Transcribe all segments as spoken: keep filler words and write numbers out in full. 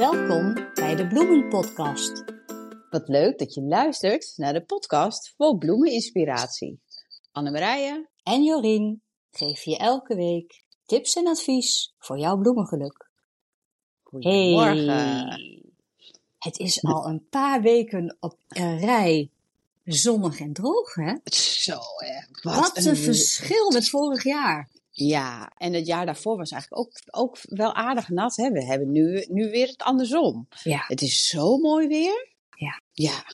Welkom bij de Bloemenpodcast. Wat leuk dat je luistert naar de podcast vol bloemeninspiratie. Annemarije en Jorien geven je elke week tips en advies voor jouw bloemengeluk. Goedemorgen. Hey, het is al een paar weken op een rij zonnig en droog, hè? Zo, hè. Wat, Wat een een verschil met vorig jaar. Ja, en het jaar daarvoor was eigenlijk ook, ook wel aardig nat. Hè? We hebben nu, nu weer het andersom. Ja. Het is zo mooi weer. Ja. Ja.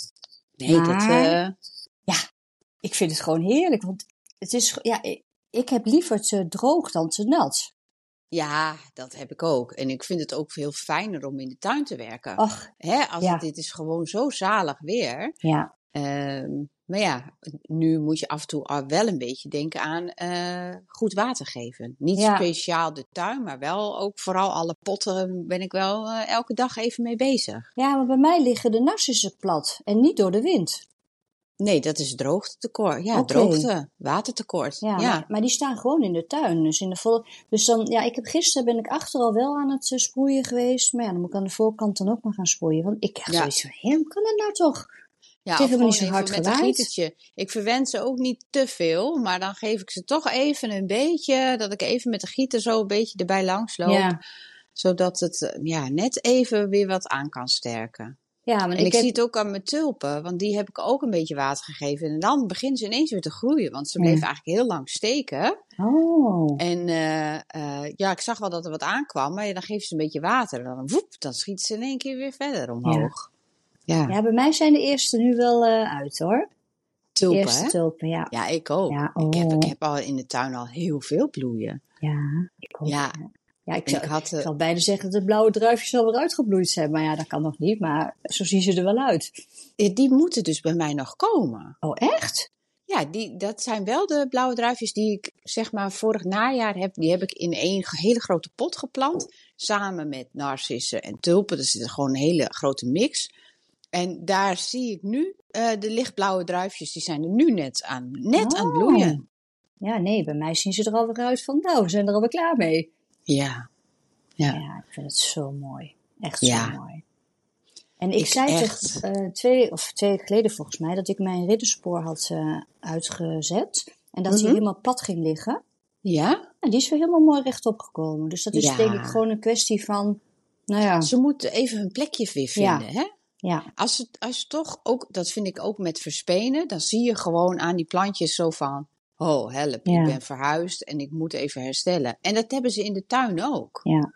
Nee, Maar, dat... Uh... Ja, ik vind het gewoon heerlijk. Want het is, ja, ik, ik heb liever te droog dan te nat. Ja, dat heb ik ook. En ik vind het ook veel fijner om in de tuin te werken. Ach, Hè? Als ja. het, dit is gewoon zo zalig weer. Ja. Um, maar ja, nu moet je af en toe al wel een beetje denken aan uh, goed water geven. Niet Ja. speciaal de tuin, maar wel ook vooral alle potten ben ik wel uh, elke dag even mee bezig. Ja, maar bij mij liggen de narcissen plat en niet door de wind. Nee, dat is droogtetekort. Ja, okay. droogte, watertekort. Ja, ja. Maar, maar die staan gewoon in de tuin. Dus, in de volle, dus dan, ja, ik heb gisteren ben ik achter al wel aan het uh, sproeien geweest. Maar ja, dan moet ik aan de voorkant dan ook maar gaan sproeien. Want ik heb ja. zoiets van, hé, hoe kan dat nou toch? Ja, het heeft of me niet zo even hard met gewaaid. een gietertje. Ik verwend ze ook niet te veel, maar dan geef ik ze toch even een beetje, dat ik even met de gieter zo een beetje erbij langs loop. Ja. Zodat het ja, net even weer wat aan kan sterken. Ja, maar en ik, ik heb... zie het ook aan mijn tulpen, want die heb ik ook een beetje water gegeven. En dan beginnen ze ineens weer te groeien, want ze bleven ja. eigenlijk heel lang steken. Oh. En uh, uh, ja, ik zag wel dat er wat aankwam, maar ja, dan geef je ze een beetje water. En dan, woep, dan schiet ze in één keer weer verder omhoog. Ja, ja. ja bij mij zijn de eerste nu wel uh, uit hoor. Tulpen, eerste hè? tulpen, ja. Ja, ik ook. Ja, oh. ik, heb, ik heb al in de tuin al heel veel bloeien. Ja, ik ook. Ja. Ja. Ja, ik, zou, ik, had, uh, ik zal bijna zeggen dat de blauwe druifjes al weer uitgebloeid zijn. Maar ja, dat kan nog niet. Maar zo zien ze er wel uit. Die moeten dus bij mij nog komen. Oh, echt? Ja, die, dat zijn wel de blauwe druifjes die ik zeg maar vorig najaar heb. Die heb ik in één hele grote pot geplant. Samen met narcissen en tulpen. Dus het is gewoon een hele grote mix. En daar zie ik nu uh, de lichtblauwe druifjes. Die zijn er nu net aan, net oh. aan het bloeien. Ja, nee, bij mij zien ze er alweer uit van nou, we zijn er alweer klaar mee. Ja. Ja. Ja, ik vind het zo mooi. Echt ja. zo mooi. En ik, ik zei echt... toch uh, twee of twee weken geleden volgens mij dat ik mijn ridderspoor had uh, uitgezet. En dat mm-hmm. hij helemaal plat ging liggen. Ja? En die is weer helemaal mooi rechtop gekomen. Dus dat is ja. denk ik gewoon een kwestie van, nou ja. Ze moeten even hun plekje weer vinden, ja. hè? Ja. Als het, als het toch ook, dat vind ik ook met verspenen, dan zie je gewoon aan die plantjes zo van, oh help, ja. ik ben verhuisd en ik moet even herstellen. En dat hebben ze in de tuin ook. Ja.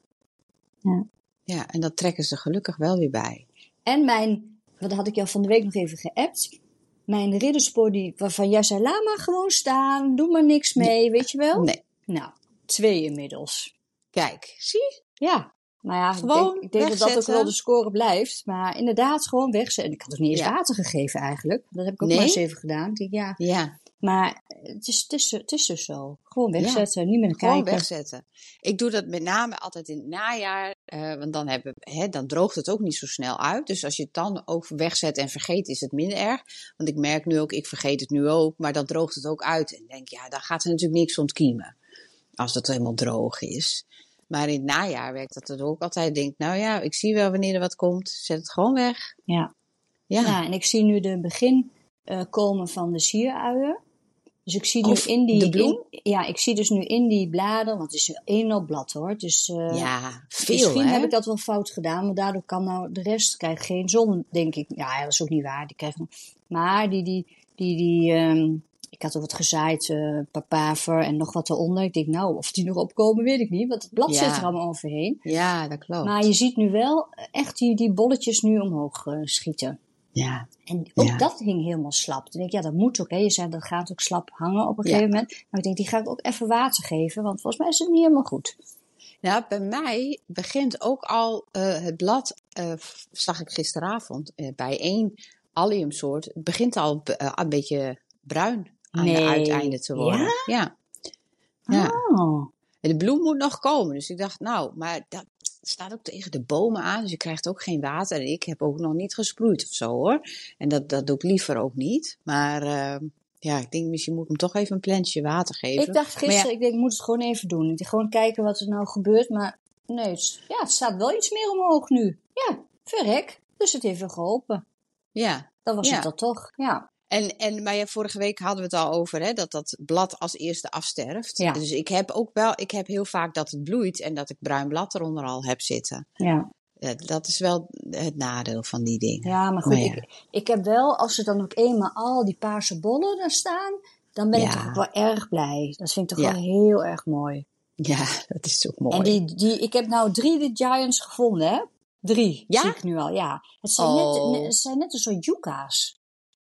Ja. Ja, en dat trekken ze gelukkig wel weer bij. En mijn, wat had ik jou van de week nog even geappt, mijn ridderspoor die, waarvan jij zei, laat maar gewoon staan, doe maar niks mee, nee. weet je wel? Nee. Nou, twee inmiddels. Kijk, zie? Ja. Nou ja, gewoon ik denk, ik denk dat dat ook wel de score blijft. Maar inderdaad, gewoon wegzetten. En ik had ook niet eens ja. water gegeven eigenlijk. Dat heb ik ook nee? maar eens even gedaan. Ik denk, ja. ja. Maar het is, het, is, het is dus zo. Gewoon wegzetten, ja. niet meer kijken. Gewoon wegzetten. Ik doe dat met name altijd in het najaar. Uh, want dan, hebben, hè, dan droogt het ook niet zo snel uit. Dus als je het dan ook wegzet en vergeet, is het minder erg. Want ik merk nu ook, ik vergeet het nu ook. Maar dan droogt het ook uit. En denk, ja, dan gaat er natuurlijk niks ontkiemen. Als het helemaal droog is. Maar in het najaar werkt dat er ook altijd. Denk, nou ja, ik zie wel wanneer er wat komt. Zet het gewoon weg. Ja. Ja. ja en ik zie nu de begin uh, komen van de sieruien. Dus ik zie of nu in die... de bloem? In, ja, ik zie dus nu in die bladeren, want het is één op blad hoor. Dus uh, ja, veel misschien hè? heb ik dat wel fout gedaan. Maar daardoor kan nou de rest krijgt geen zon, denk ik. Ja, dat is ook niet waar. Die krijgen, maar die... die, die, die um, ik had ook wat gezaaid, uh, papaver en nog wat eronder. Ik denk, nou, of die nog opkomen, weet ik niet. Want het blad ja. zit er allemaal overheen. Ja, dat klopt. Maar je ziet nu wel echt die, die bolletjes nu omhoog uh, schieten. Ja. En ook ja. dat hing helemaal slap. Toen denk ik, ja, dat moet ook. Hè. Je zei, dat gaat ook slap hangen op een gegeven ja. moment. Maar ik denk, die ga ik ook even water geven. Want volgens mij is het niet helemaal goed. Nou, bij mij begint ook al uh, het blad, uh, zag ik gisteravond, uh, bij één alliumsoort, het begint al uh, een beetje bruin aan nee. de uiteinden te worden. Ja? Ja. ja. Oh. En de bloem moet nog komen. Dus ik dacht, nou, maar dat staat ook tegen de bomen aan. Dus je krijgt ook geen water. En ik heb ook nog niet gesproeid of zo, hoor. En dat, dat doe ik liever ook niet. Maar uh, ja, ik denk misschien moet ik hem toch even een plantje water geven. Ik dacht gisteren, ja, ik denk, ik moet het gewoon even doen. Ik denk, gewoon kijken wat er nou gebeurt. Maar Nee, het, ja, het staat wel iets meer omhoog nu. Ja, verrek. Dus het heeft wel geholpen. Ja. Dat was ja. het dan toch, ja. En, en maar ja, vorige week hadden we het al over, hè, dat dat blad als eerste afsterft. Ja. Dus ik heb ook wel, ik heb heel vaak dat het bloeit en dat ik bruin blad eronder al heb zitten. Ja. Ja, dat is wel het nadeel van die dingen. Ja, maar goed, Maar ja. Ik, ik heb wel, als er dan ook eenmaal al die paarse bollen er staan, dan ben Ja. ik toch ook wel erg blij. Dat vind ik toch Ja. wel heel erg mooi. Ja, dat is ook mooi. En die, die, ik heb nou drie de Giants gevonden, hè? Drie, Ja? zie ik nu al, ja. Het zijn, Oh. net, het zijn net een soort yucca's,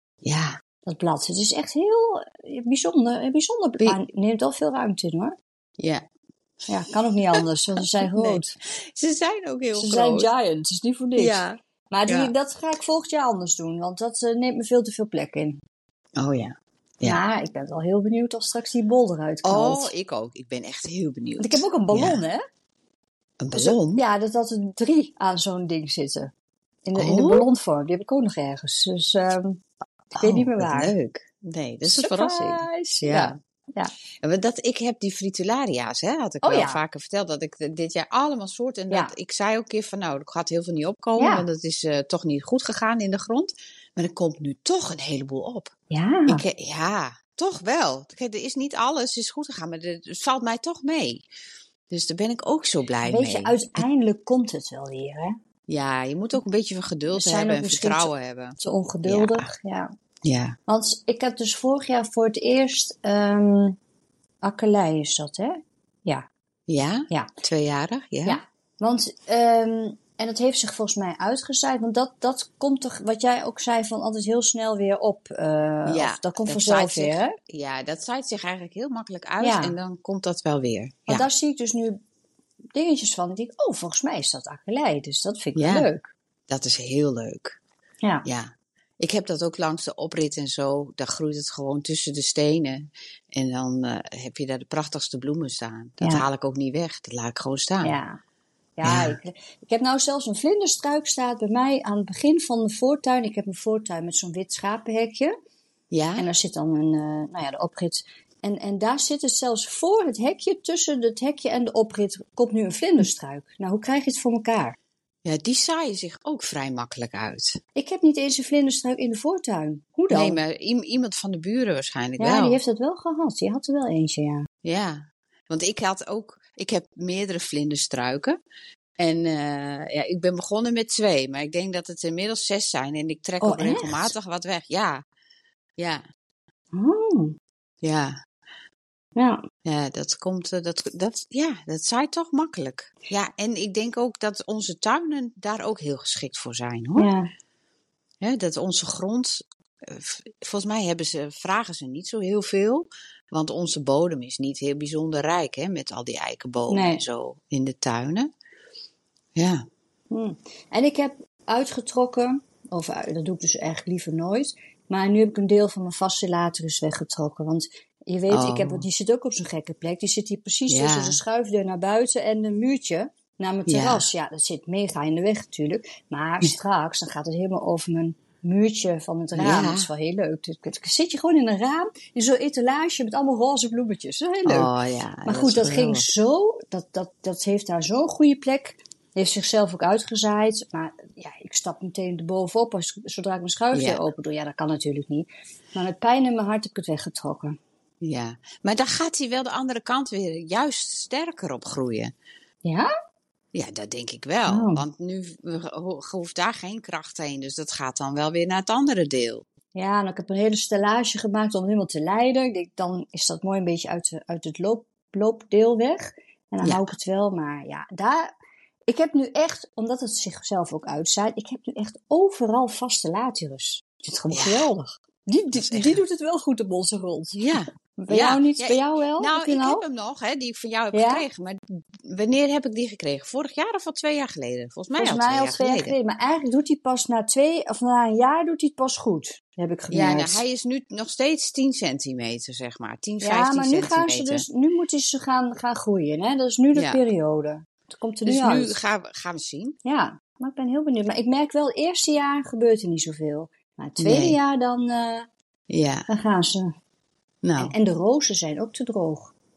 Ja. dat blad. Het is echt heel eh, bijzonder. bijzonder Wie- ah, neemt wel veel ruimte in, hoor. Ja. Ja, kan ook niet anders, want ze zijn Nee. groot. Ze zijn ook heel Ze groot. zijn Giants, het is niet voor niks. Ja. Maar die, Ja. dat ga ik volgend jaar anders doen, want dat eh, neemt me veel te veel plek in. Oh ja. Ja. Maar ik ben wel heel benieuwd als straks die bol eruit knalt. Oh, ik ook. Ik ben echt heel benieuwd. Want ik heb ook een ballon, Ja. hè? Een ballon? Ja, dat, dat er drie aan zo'n ding zitten. In de, in de Oh. ballonvorm. Die heb ik ook nog ergens. Dus ehm, ik weet niet meer wat waar. leuk. Nee, dat is een verrassing. Surprise! Ja. Ja. ja. Ja, maar dat, ik heb die fritularia's, hè, had ik Oh, wel ja. vaker verteld, dat ik de- dit jaar allemaal soorten. En Ja. dat, ik zei ook een keer van, nou, er gaat heel veel niet opkomen, Ja. want het is eh, toch niet goed gegaan in de grond. Maar er komt nu toch een heleboel op. Ja. Ik, eh, ja, toch wel. Kijk, er is niet alles is goed gegaan, maar er- het valt mij toch mee. Dus daar ben ik ook zo blij Weet mee. je, uiteindelijk komt het wel weer, hè? Ja, je moet ook een beetje van geduld We zijn hebben ook en misschien vertrouwen hebben. Te ongeduldig. Ja. Ja. Want ik heb dus vorig jaar voor het eerst... ehm akkelei is dat, hè? Ja. Ja? Ja. Tweejarig? Ja. Ja. Want, ehm en dat heeft zich volgens mij uitgezaaid. Want dat, dat komt toch, wat jij ook zei, van altijd heel snel weer op. eh Ja, of dat komt dat vanzelf zaait weer, zich- hè? Ja, dat zaait zich eigenlijk heel makkelijk uit Ja. en dan komt dat wel weer. Want Ja. daar zie ik dus nu dingetjes van. Ik denk, oh, volgens mij is dat akkelei. Dus dat vind ik Ja. wel leuk. Dat is heel leuk. Ja. Ja. Ik heb dat ook langs de oprit en zo. Daar groeit het gewoon tussen de stenen. En dan eh, heb je daar de prachtigste bloemen staan. Dat Ja. haal ik ook niet weg. Dat laat ik gewoon staan. Ja. Ja, Ja. Ik, ik heb nou zelfs een vlinderstruik staat bij mij aan het begin van de voortuin. Ik heb een voortuin met zo'n wit schapenhekje. Ja? En daar zit dan een, eh, nou ja, de oprit. En, en daar zit het zelfs voor het hekje, tussen het hekje en de oprit, komt nu een vlinderstruik. Nou, hoe krijg je het voor elkaar? Ja, die zaaien zich ook vrij makkelijk uit. Ik heb niet eens een vlinderstruik in de voortuin. Hoe dan? Nee, maar i- iemand van de buren waarschijnlijk ja, wel. die heeft dat wel gehad. Die had er wel eentje, ja. Ja, want ik had ook, ik heb meerdere vlinderstruiken. En eh, ja, ik ben begonnen met twee, maar ik denk dat het inmiddels zes zijn. En ik trek Oh, ook echt? regelmatig wat weg. Ja, ja, Oh, ja. ja. Ja, dat komt, eh, dat, dat, ja, dat zaait toch makkelijk. Ja, en ik denk ook dat onze tuinen daar ook heel geschikt voor zijn, hoor. Ja. Hè, dat onze grond, eh, v- volgens mij hebben ze, vragen ze niet zo heel veel. Want onze bodem is niet heel bijzonder rijk, hè, met al die eikenbomen Nee. en zo in de tuinen. Ja, Hm. En ik heb uitgetrokken, of eh, dat doe ik dus eigenlijk liever nooit. Maar nu heb ik een deel van mijn fascilatus weggetrokken. Want je weet, Oh. ik heb, die zit ook op zo'n gekke plek. Die zit hier precies Ja. tussen de schuifdeur naar buiten en een muurtje naar mijn Ja. terras. Ja, dat zit mega in de weg natuurlijk. Maar straks, dan gaat het helemaal over mijn muurtje van het raam. Ja. Dat is wel heel leuk. Dan zit je gewoon in een raam, in zo'n etalage met allemaal roze bloemetjes. Dat is heel leuk. oh ja. Maar goed, is dat ging geweldig. zo, dat, dat, dat heeft daar zo'n goede plek. Heeft zichzelf ook uitgezaaid. Maar ja, ik stap meteen erbovenop als, zodra ik mijn schuifdeur Ja. open doe. Ja, dat kan natuurlijk niet. Maar met pijn in mijn hart heb ik het weggetrokken. Ja, maar dan gaat hij wel de andere kant weer juist sterker op groeien. Ja? Ja, dat denk ik wel. Oh. Want nu ho- hoeft daar geen kracht heen. Dus dat gaat dan wel weer naar het andere deel. Ja, en ik heb een hele stellage gemaakt om het helemaal te leiden. Ik denk, dan is dat mooi een beetje uit, de, uit het loop, loopdeel weg. En dan Ja. hou ik het wel. Maar ja, daar... Ik heb nu echt, omdat het zichzelf ook uitzaait, ik heb nu echt overal vaste laterus. Ik vind het gewoon Ja. geweldig. Die, die, is echt- die doet het wel goed op onze grond. Ja. Bij Ja. jou niet? Ja, bij jou wel? Nou, Heb je ik nou? heb hem nog, hè, die ik van jou heb Ja? gekregen. Maar wanneer heb ik die gekregen? Vorig jaar of al twee jaar geleden? Volgens mij Volgens al mij twee al jaar twee jaar geleden. geleden. Maar eigenlijk doet hij pas na twee, of na een jaar doet hij het pas goed. Heb ik Ja, gemerkt. nou, hij is nu nog steeds tien centimeter, zeg maar. tien, Ja, vijftien maar nu centimeter. gaan ze dus, nu moeten ze gaan, gaan groeien. Hè? Dat is nu de Ja. periode. Het komt er Dus nu nu uit. gaan we, gaan we zien. Ja, maar ik ben heel benieuwd. Maar ik merk wel, het eerste jaar gebeurt er niet zoveel. Maar het tweede jaar, dan, eh, Ja, dan gaan ze. nou. En, en de rozen zijn ook te droog,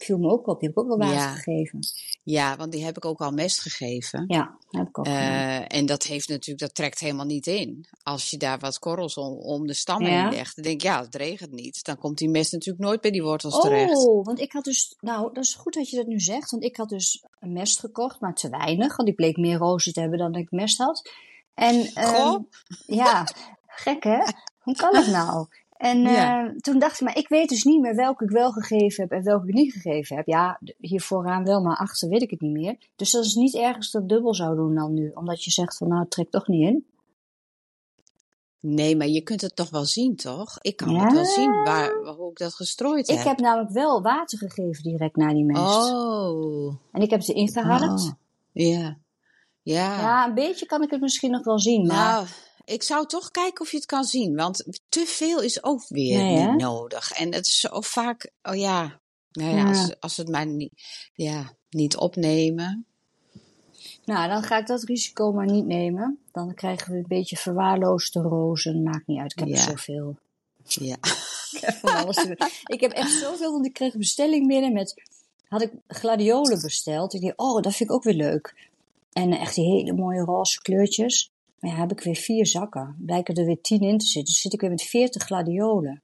viel me ook op. Die heb ik ook al water Ja. gegeven. Ja, want die heb ik ook al mest gegeven. Ja, dat heb ik ook gedaan. Uh, en dat heeft natuurlijk, dat trekt helemaal niet in. Als je daar wat korrels om, om de stam Ja. heen legt, dan denk ik, ja, het regent niet. Dan komt die mest natuurlijk nooit bij die wortels terecht. Oh, want ik had dus, nou, dat is goed dat je dat nu zegt. Want ik had dus een mest gekocht, maar te weinig. Want die bleek meer rozen te hebben dan ik mest had. En, Goh. um, ja, gek hè? Hoe kan dat nou? En Ja. uh, toen dacht ik, maar ik weet dus niet meer welke ik wel gegeven heb en welke ik niet gegeven heb. Ja, hier vooraan wel, maar achter weet ik het niet meer. Dus dat is niet ergens dat dubbel zou doen dan nu. Omdat je zegt van, nou, het trekt toch niet in. Nee, maar je kunt het toch wel zien, toch? Ik kan Ja. het wel zien waar, waar, hoe ik dat gestrooid heb. Ik heb namelijk wel water gegeven direct na die mest. Oh. En ik heb ze ingeharkt. Oh. Ja. Ja. Ja, een beetje kan ik het misschien nog wel zien, maar... Nou, ik zou toch kijken of je het kan zien. Want te veel is ook weer Nee, niet hè? nodig. En het is zo vaak, oh ja, nou ja, Ja. als, als het maar niet, ja, niet opnemen. Nou, dan ga ik dat risico maar niet nemen. Dan krijgen we een beetje verwaarloosde rozen. Maakt niet uit, ik heb Ja. er zoveel. Ja. Ik heb van alles te doen. Ik heb echt zoveel, want ik kreeg een bestelling binnen met... Had ik gladiolen besteld. Ik dacht, oh, dat vind ik ook weer leuk. En echt die hele mooie roze kleurtjes. Maar ja, heb ik weer vier zakken. Blijken er weer tien in te zitten. Dus zit ik weer met veertig gladiolen.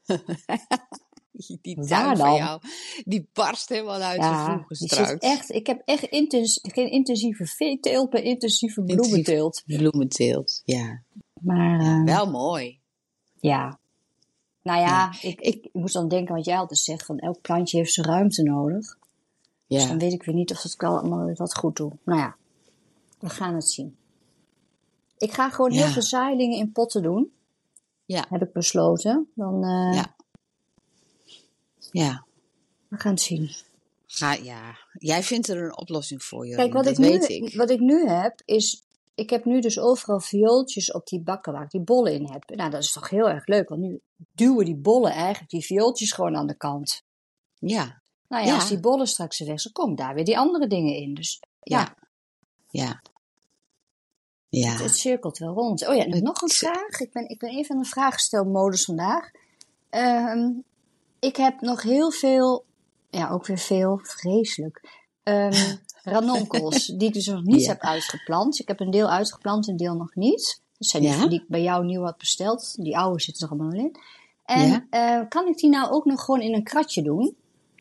Die Waar tuin van dan? jou, die barst helemaal uit zijn Ja, voegen die straks. zit echt... Ik heb echt intens, geen intensieve veeteelt, maar intensieve bloementeelt. Bloementeelt, ja. Maar Ja, uh, wel mooi. ja... Nou ja, Ja. ik, ik, ik moest dan denken, wat jij altijd zegt, van elk plantje heeft zijn ruimte nodig. Dus Ja. dan weet ik weer niet of het wel allemaal wat goed doet. Nou ja, we gaan het zien. Ik ga gewoon heel Ja. veel zaailingen in potten doen, Ja. heb ik besloten. Dan, uh, Ja. Ja. we gaan het zien. Ga, ja. Jij vindt er een oplossing voor, Jorien. Kijk, wat dat ik, nu, weet ik. wat ik nu heb, is... Ik heb nu dus overal viooltjes op die bakken waar ik die bollen in heb. Nou, dat is toch heel erg leuk, want nu duwen die bollen eigenlijk die viooltjes gewoon aan de kant. Ja. Nou ja, Ja. als die bollen straks weg zijn, komen daar weer die andere dingen in. Dus ja, Ja. Ja. Ja. Het, het cirkelt wel rond. Oh ja, en Het- nog een vraag. Ik ben, ik ben even aan de vraagstelmodus vandaag. Ehm, ik heb nog heel veel, ja, ook weer veel, vreselijk, um, ranonkels die ik dus nog niet Ja. heb uitgeplant. Ik heb een deel uitgeplant, een deel nog niet. Dat zijn die Ja. die ik bij jou nieuw had besteld. Die oude zitten er allemaal in. En Ja. eh, kan ik die nou ook nog gewoon in een kratje doen?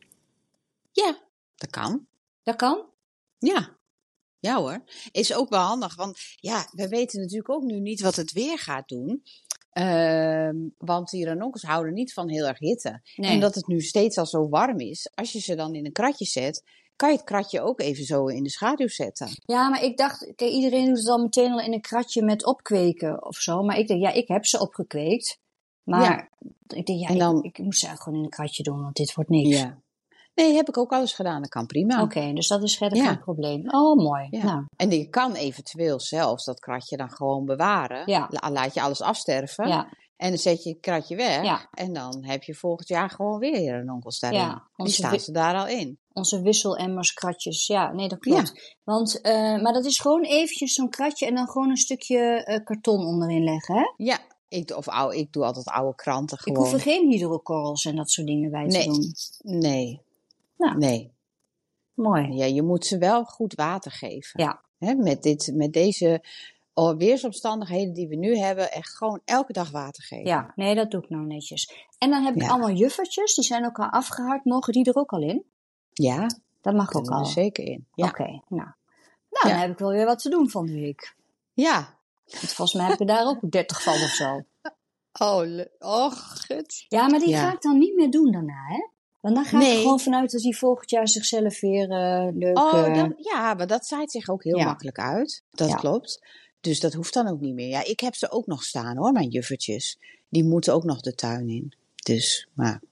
Ja. Dat kan. Dat kan? Ja. Ja hoor. Is ook wel handig. Want ja, we weten natuurlijk ook nu niet wat het weer gaat doen. Ehm, want die ranonkels houden niet van heel erg hitte. Nee. En omdat het nu steeds al zo warm is, als je ze dan in een kratje zet, kan je het kratje ook even zo in de schaduw zetten. Ja, maar ik dacht, kijk, iedereen doet het dan meteen al in een kratje met opkweken of zo. Maar ik denk, ja, ik heb ze opgekweekt. Maar ik denk, ja, En dan- ik, ik moest ze eigenlijk gewoon in een kratje doen, want dit wordt niks. Ja. Nee, heb ik ook alles gedaan. Dat kan prima. Oké, dus dat is verder Ja. geen probleem. Oh, mooi. Ja. Nou, En je kan eventueel zelfs dat kratje dan gewoon bewaren. Ja. La- Laat je alles afsterven. ja, En dan zet je het kratje weg. Ja. En dan heb je volgend jaar gewoon weer je ranonkels daarin. Ja, Die onze staan wi- ze daar al in. onze wisselemmers, kratjes. Ja, nee, dat klopt. Want, eh, maar dat is gewoon eventjes zo'n kratje en dan gewoon een stukje eh, karton onderin leggen, hè? Ja, ik, doe- of oude, ik doe altijd oude kranten Ik gewoon. hoef er geen hydrokorrels en dat soort dingen bij te Nee. doen. Nee. Nou. Nee. Mooi. Ja, je moet ze wel goed water geven. Ja. Hè, met, dit, met deze oh, weersomstandigheden die we nu hebben, echt gewoon elke dag water geven. Ja, nee, dat doe ik nou netjes. En dan heb ik Ja. allemaal juffertjes, die zijn ook al afgehard. Mogen die er ook al in? Ja, Dat mag ook kunnen we al. er zeker in. Ja. Oké, nou. Nou, dan Ja. heb ik wel weer wat te doen van de week. Ja. Want volgens mij heb ik er daar ook dertig van of zo. Oh, le- oh, gut. Ja, maar die Ja. ga ik dan niet meer doen daarna, hè? Want dan ga ik Nee. er gewoon vanuit dat die volgend jaar zichzelf weer eh, leuk... Oh, eh, dat, ja, maar dat zaait zich ook heel Ja. makkelijk uit. Dat Ja. klopt. Dus dat hoeft dan ook niet meer. Ja, ik heb ze ook nog staan hoor, mijn juffertjes. Die moeten ook nog de tuin in. Dus, maar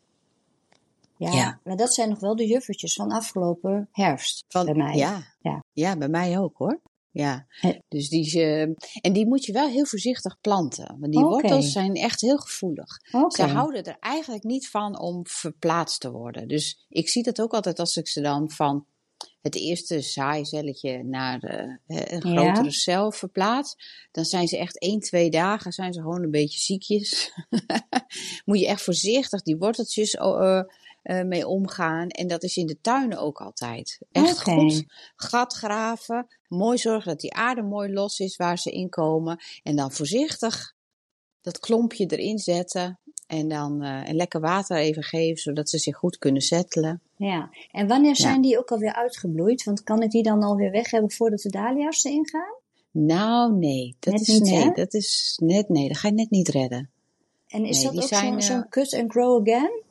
ja, ja. maar dat zijn nog wel de juffertjes van afgelopen herfst van, bij mij. Ja, Ja. ja, bij mij ook hoor. Ja, Hè. dus die, eh, en die moet je wel heel voorzichtig planten. Want die Oké. wortels zijn echt heel gevoelig. Oké. Ze houden er eigenlijk niet van om verplaatst te worden. Dus ik zie dat ook altijd als ik ze dan van het eerste zaaicelletje naar de, eh, een Ja. grotere cel verplaats. Dan zijn ze echt één, twee dagen zijn ze gewoon een beetje ziekjes. Moet je echt voorzichtig die worteltjes oh, eh, uh, mee omgaan. En dat is in de tuinen ook altijd. Echt Oké. goed gat graven. Mooi zorgen dat die aarde mooi los is waar ze in komen. En dan voorzichtig dat klompje erin zetten. En dan uh, een lekker water even geven, zodat ze zich goed kunnen settelen. Ja, en wanneer zijn Ja. die ook alweer uitgebloeid? Want kan ik die dan alweer weg hebben voordat de dahlia's erin gaan? Nou, nee. Dat Net is niet, nee, hè? dat is net nee. Dat ga je net niet redden. En is Nee, dat die ook zijn, zo'n uh, zo'n cut and grow again?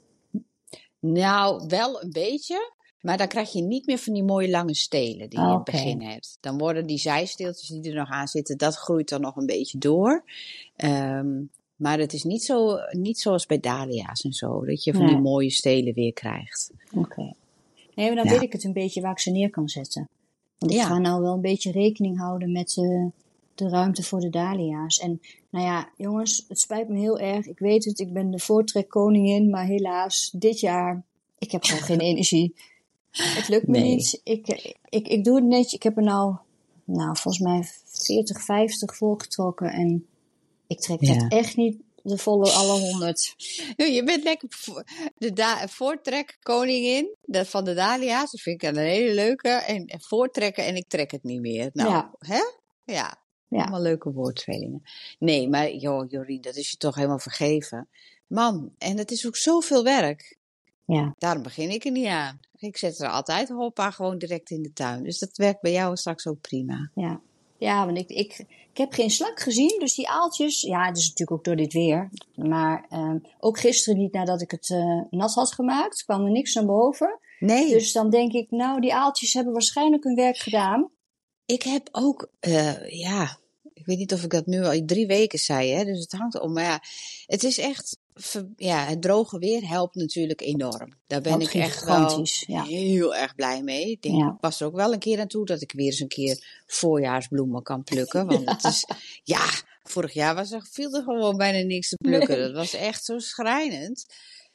Nou, wel een beetje. Maar dan krijg je niet meer van die mooie lange stelen die je in het Oké. begin hebt. Dan worden die zijsteeltjes die er nog aan zitten, dat groeit dan nog een beetje door. Um, maar het is niet, zo, niet zoals bij dahlia's en zo, dat je van Nee. die mooie stelen weer krijgt. Oké. Okay. Nee, maar dan Ja. weet ik het een beetje waar ik ze neer kan zetten. Want ik Ja. ga nou wel een beetje rekening houden met uh, de ruimte voor de dahlia's. En nou ja, jongens, het spijt me heel erg. Ik weet het, ik ben de voortrekkoningin, maar helaas, dit jaar, ik heb gewoon geen energie. Het lukt me Nee. niet. Ik, ik, ik doe het netjes. Ik heb er nou, nou, volgens mij veertig, vijftig voorgetrokken. En ik trek Ja. dat echt niet de volle alle honderd. Je bent lekker vo- de da- voortrekkoningin dat van de dahlia's. Dat vind ik een hele leuke. En, en voortrekken en ik trek het niet meer. Nou, Ja. hè? Ja. Ja. Allemaal leuke woordspelingen. Nee, maar joh, Jorien, dat is je toch helemaal vergeven. Man, en het is ook zoveel werk. Ja. Daarom begin ik er niet aan. Ik zet er altijd hoppa gewoon direct in de tuin. Dus dat werkt bij jou straks ook prima. Ja. Ja, want ik, ik, ik heb geen slak gezien, dus die aaltjes, ja, dat is natuurlijk ook door dit weer. Maar um, ook gisteren niet nadat ik het uh, nat had gemaakt, kwam er niks naar boven. Nee. Dus dan denk ik, nou, die aaltjes hebben waarschijnlijk hun werk gedaan. Ik heb ook, uh, ja, ik weet niet of ik dat nu al drie weken zei, hè, dus het hangt om. Maar ja, het is echt, ja, het droge weer helpt natuurlijk enorm. Daar ben Helpt ik echt gigantisch, wel ja. heel erg blij mee. Ik denk, Ja. ik pas er ook wel een keer aan toe dat ik weer eens een keer voorjaarsbloemen kan plukken. Want het is, ja, vorig jaar was er, viel er gewoon bijna niks te plukken. Nee. Dat was echt zo schrijnend.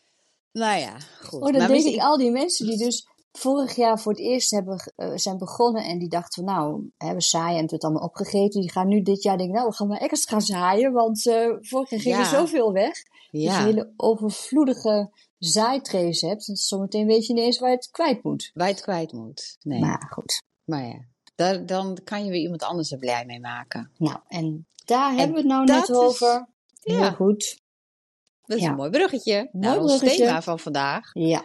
Nou ja, goed. Oh, dan maar denk we, ik al die mensen die dus vorig jaar voor het eerst hebben, uh, zijn begonnen en die dachten van nou, hè, we zaaien en het allemaal opgegeten. Die gaan nu dit jaar denken, nou, we gaan maar extra zaaien, want uh, vorig jaar ging Ja. er zoveel weg. Ja. Dus je hele overvloedige zaaitrays hebt. En zometeen weet je ineens waar je het kwijt moet. Waar je het kwijt moet. Nee. Maar goed. Maar ja, daar, dan kan je weer iemand anders er blij mee maken. Nou, en daar en hebben we het nou net net over. Is, Heel ja. goed. Dat is ja. een mooi bruggetje. Mooi nou, bruggetje. ons thema van vandaag. Ja.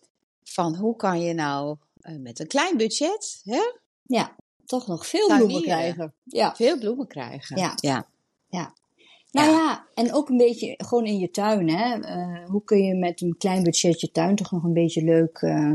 Van hoe kan je nou uh, met een klein budget, hè? Ja, toch nog veel Tuinieren. bloemen krijgen. Ja. Veel bloemen krijgen. Ja. Ja. ja. Nou ja. ja, en ook een beetje gewoon in je tuin, hè. Uh, hoe kun je met een klein budget je tuin toch nog een beetje leuk uh,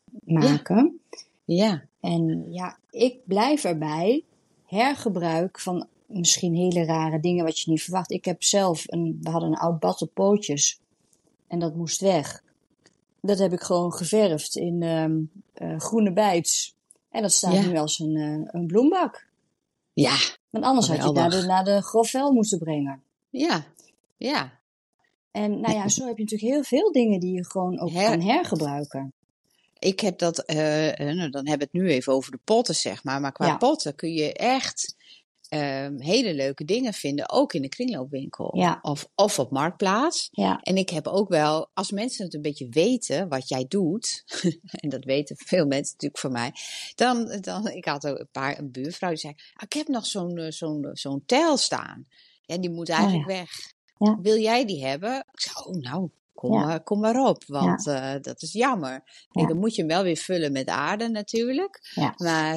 maken? Ja. ja. En ja, ik blijf erbij. Hergebruik van misschien hele rare dingen wat je niet verwacht. Ik heb zelf, een, we hadden een oud bad op pootjes. En dat moest weg. Dat heb ik gewoon geverfd in um, uh, groene bijts. En dat staat ja. nu als een, uh, een bloembak. Ja. Want anders had je het naar de, naar de grofvel moeten brengen. Ja, ja. En nou ja, zo heb je natuurlijk heel veel dingen die je gewoon ook Her- kan hergebruiken. Ik heb dat, uh, nou, dan hebben we het nu even over de potten, zeg maar. Maar qua ja. potten kun je echt uh, hele leuke dingen vinden, ook in de kringloopwinkel. Ja. Of, of op Marktplaats. Ja. En ik heb ook wel, als mensen het een beetje weten wat jij doet, en dat weten veel mensen natuurlijk van mij, dan, dan ik had ook een paar, een buurvrouw die zei, ah, ik heb nog zo'n, zo'n, zo'n tel staan. Ja, die moet eigenlijk oh, ja. weg. Ja. Wil jij die hebben? Ik zei, oh nou, kom, ja. maar, kom maar op, want ja. uh, dat is jammer. Ja. En dan moet je hem wel weer vullen met aarde natuurlijk. Ja. Maar,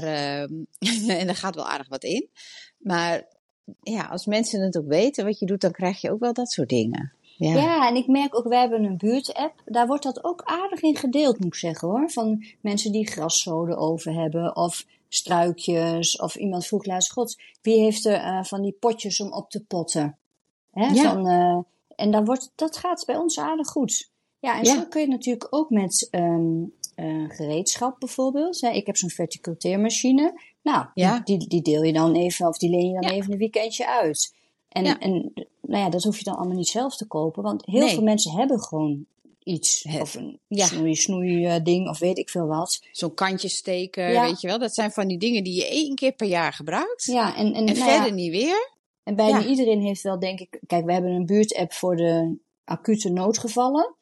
uh, en er gaat wel aardig wat in. Maar ja, als mensen het ook weten wat je doet, dan krijg je ook wel dat soort dingen. Ja, ja en ik merk ook, wij hebben een buurtapp. Daar wordt dat ook aardig in gedeeld, moet ik zeggen hoor. Van mensen die graszoden over hebben of struikjes. Of iemand vroeg laatst, god, wie heeft er uh, van die potjes om op te potten? Hè, ja. van, uh, en dan wordt, dat gaat bij ons aardig goed. Ja, en ja. zo kun je natuurlijk ook met um, uh, gereedschap bijvoorbeeld. Hè. Ik heb zo'n verticulteermachine. Nou, ja. die, die deel je dan even, of die leen je dan ja. even een weekendje uit. En, ja. en nou ja, dat hoef je dan allemaal niet zelf te kopen. Want heel nee. veel mensen hebben gewoon iets. Het, of een ja. snoei, snoei ding, of weet ik veel wat. Zo'n kantjesteker, ja. weet je wel. Dat zijn van die dingen die je één keer per jaar gebruikt. Ja, en, en, en nou verder ja, niet weer. En bijna ja. iedereen heeft wel, denk ik... Kijk, we hebben een buurtapp voor de acute noodgevallen.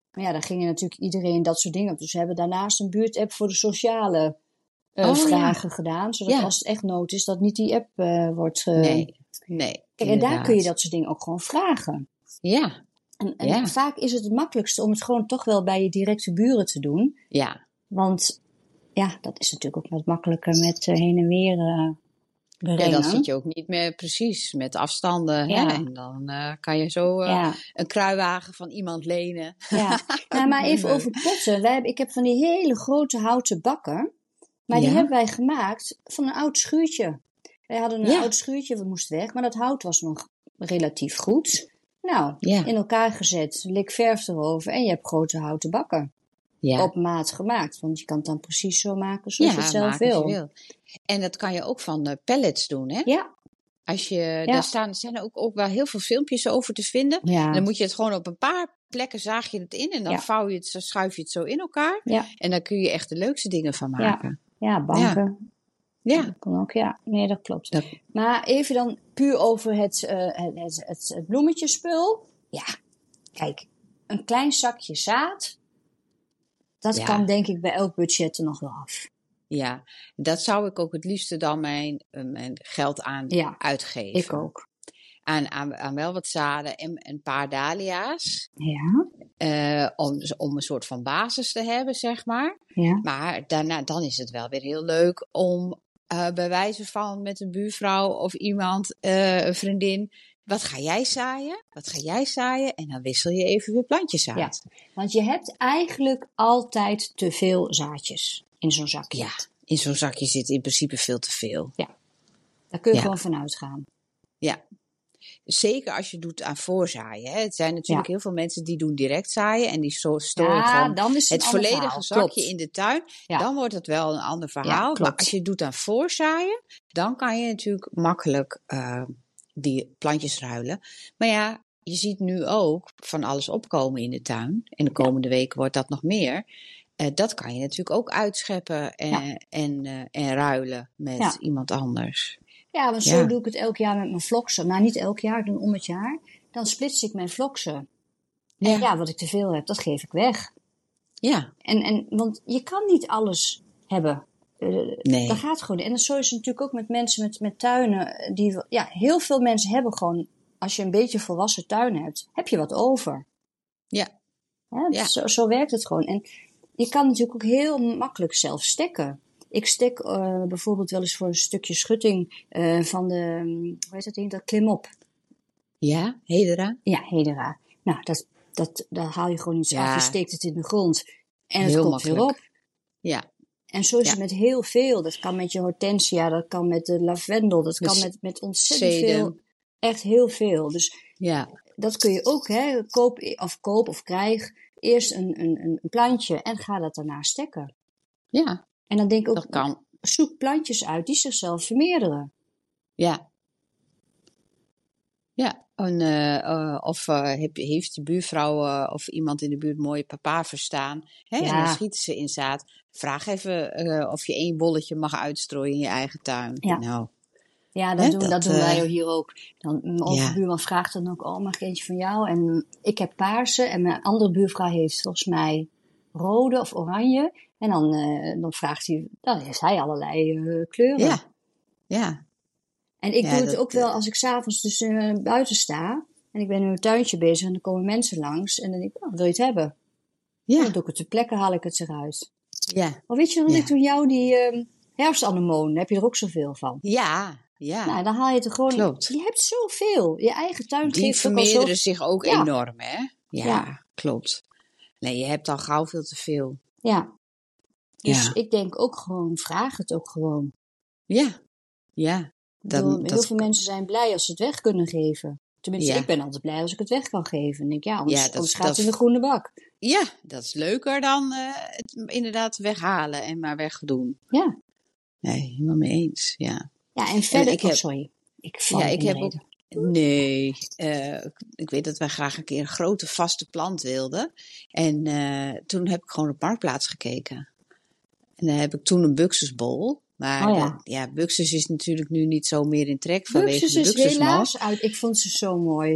Maar ja, daar gingen natuurlijk iedereen dat soort dingen op. Dus we hebben daarnaast een buurtapp voor de sociale uh, Oh, vragen ja. gedaan. Zodat Ja. als het echt nood is, dat niet die app uh, wordt... Uh... Nee, nee. Kijk, en daar kun je dat soort dingen ook gewoon vragen. Ja. En, en Ja. vaak is het het makkelijkste om het gewoon toch wel bij je directe buren te doen. Ja. Want ja, dat is natuurlijk ook wat makkelijker met uh, heen en weer uh, brengen. Ja, dan zit je ook niet meer precies met afstanden. Ja. Hè? En dan uh, kan je zo uh, ja. een kruiwagen van iemand lenen. Ja, nou, maar even over potten. Wij hebben, ik heb van die hele grote houten bakken. Maar die Ja. hebben wij gemaakt van een oud schuurtje. Wij hadden een Ja. oud schuurtje, we moesten weg. Maar dat hout was nog relatief goed. Nou, Ja. in elkaar gezet, lik verf erover en je hebt grote houten bakken. Ja. Op maat gemaakt. Want je kan het dan precies zo maken zoals Ja, je het zelf maak als wil. je wil. En dat kan je ook van uh, pallets doen, hè? Ja. Als je, Ja. daar staan, zijn er ook, ook wel heel veel filmpjes over te vinden. Ja. En dan moet je het gewoon op een paar plekken zaag je het in. En dan Ja. vouw je het, zo schuif je het zo in elkaar. Ja. En dan kun je echt de leukste dingen van maken. Ja, banken. Ja. Dat kan ook, ja. Nee, dat klopt. Dat- Maar even dan puur over het, uh, het, het, het, het bloemetjespul. Ja, kijk. Een klein zakje zaad. Dat Ja. kan denk ik bij elk budget er nog wel af. Ja, dat zou ik ook het liefste dan mijn, uh, mijn geld aan Ja, uitgeven. ik ook. Aan, aan, aan wel wat zaden en een paar dahlia's. Ja, Uh, om, om een soort van basis te hebben, zeg maar. ja. Maar daarna, dan is het wel weer heel leuk om uh, bij wijze van met een buurvrouw of iemand, uh, een vriendin. Wat ga jij zaaien? Wat ga jij zaaien? En dan wissel je even weer plantjes uit. Ja, want je hebt eigenlijk altijd te veel zaadjes in zo'n zakje. Ja, in zo'n zakje zit in principe veel te veel. Daar kun je Ja. gewoon van uitgaan. Ja. Zeker als je doet aan voorzaaien. Hè. Het zijn natuurlijk Ja. heel veel mensen die doen direct zaaien. En die zo- storen Ja, gewoon dan is het het een ander volledige verhaal. zakje Klopt. in de tuin. Ja. Dan wordt het wel een ander verhaal. klopt. Maar als je het doet aan voorzaaien, dan kan je natuurlijk makkelijk uh, die plantjes ruilen. Maar ja, je ziet nu ook van alles opkomen in de tuin. En de komende weken wordt dat nog meer. Uh, dat kan je natuurlijk ook uitscheppen en, Ja. en, uh, en ruilen met Ja. iemand anders. Ja, want zo Ja. doe ik het elk jaar met mijn vloksen. Maar niet elk jaar, ik doe het om het jaar. Dan splits ik mijn vloksen. Ja. En ja, wat ik te veel heb, dat geef ik weg. Ja. En, en, want je kan niet alles hebben. Uh, Nee. Dat gaat gewoon. En zo is het natuurlijk ook met mensen met, met tuinen. Die, ja, heel veel mensen hebben gewoon, als je een beetje volwassen tuin hebt, heb je wat over. Ja. Hè? Ja. Zo, zo werkt het gewoon. En je kan natuurlijk ook heel makkelijk zelf stekken. Ik stek uh, bijvoorbeeld wel eens voor een stukje schutting uh, van de, hoe heet dat ding, dat klimop. Ja, Hedera. Ja, Hedera. Nou, dat, dat, daar haal je gewoon iets Ja. af, je steekt het in de grond en het Heel komt makkelijk. weer op. Ja. En zo is Ja. het met heel veel. Dat kan met je hortensia, dat kan met de lavendel, dat kan Dus met, met ontzettend zeden. veel. Echt heel veel. Dus Ja. dat kun je ook, hè, koop of koop of krijg eerst een, een, een plantje en ga dat daarna stekken. Ja, En dan denk ik dat ook, kan. zoek plantjes uit die zichzelf vermeerderen. Ja. Ja, en, uh, uh, of uh, heb, heeft je buurvrouw uh, of iemand in de buurt mooie papa verstaan. Hè? Ja. En dan schieten ze in zaad. Vraag even uh, of je één bolletje mag uitstrooien in je eigen tuin. Ja. Nou, Ja, dat, Hè, doen, dat, dat, doen uh, wij hier ook. Dan, mijn ja. overbuurman vraagt dan ook, oh, mag ik eentje van jou? En ik heb paarse en mijn andere buurvrouw heeft volgens mij rode of oranje. En dan, uh, dan vraagt hij, dan heeft hij allerlei uh, kleuren. Ja, ja. En ik Ja, doe het dat, ook wel als ik s'avonds dus uh, buiten sta. En ik ben in een tuintje bezig en er komen mensen langs. En dan denk ik, oh, wil je het hebben? Ja. En dan doe ik het ter plekke, haal ik het eruit. Ja. Maar weet je wat Ja. ik toen jou die uh, herfstanemonen, heb je er ook zoveel van? Ja, ja. Nou, dan haal je het er gewoon. Klopt. Je hebt zoveel. Je eigen tuin Die geeft ook al zo. vermeerderen zich ook Ja. enorm, hè? Ja, Ja. klopt. Nee, je hebt al gauw veel te veel. Ja. Dus Ja. ik denk ook gewoon, vraag het ook gewoon. Ja, ja. Ik Dan- bedoel, heel dat- veel mensen zijn blij als ze het weg kunnen geven. Tenminste, Ja. ik ben altijd blij als ik het weg kan geven. Dan denk ik, ja, anders, Ja, dat- anders gaat dat- het in de groene bak. Ja, dat is leuker dan eh, het inderdaad weghalen en maar wegdoen. Ja. Nee, helemaal mee eens, ja. Ja, en verder, ik oh, heb- sorry. Ik val Ja, in ik de heb reden. Nee, eh, ik weet dat wij graag een keer een grote vaste plant wilden. En eh, toen heb ik gewoon op Marktplaats gekeken. En dan heb ik toen een buxusbol. Maar Oh ja. de- ja, buxus is natuurlijk nu niet zo meer in trek vanwege Buxus de is buxusmos. helaas uit. Ik vond ze zo mooi.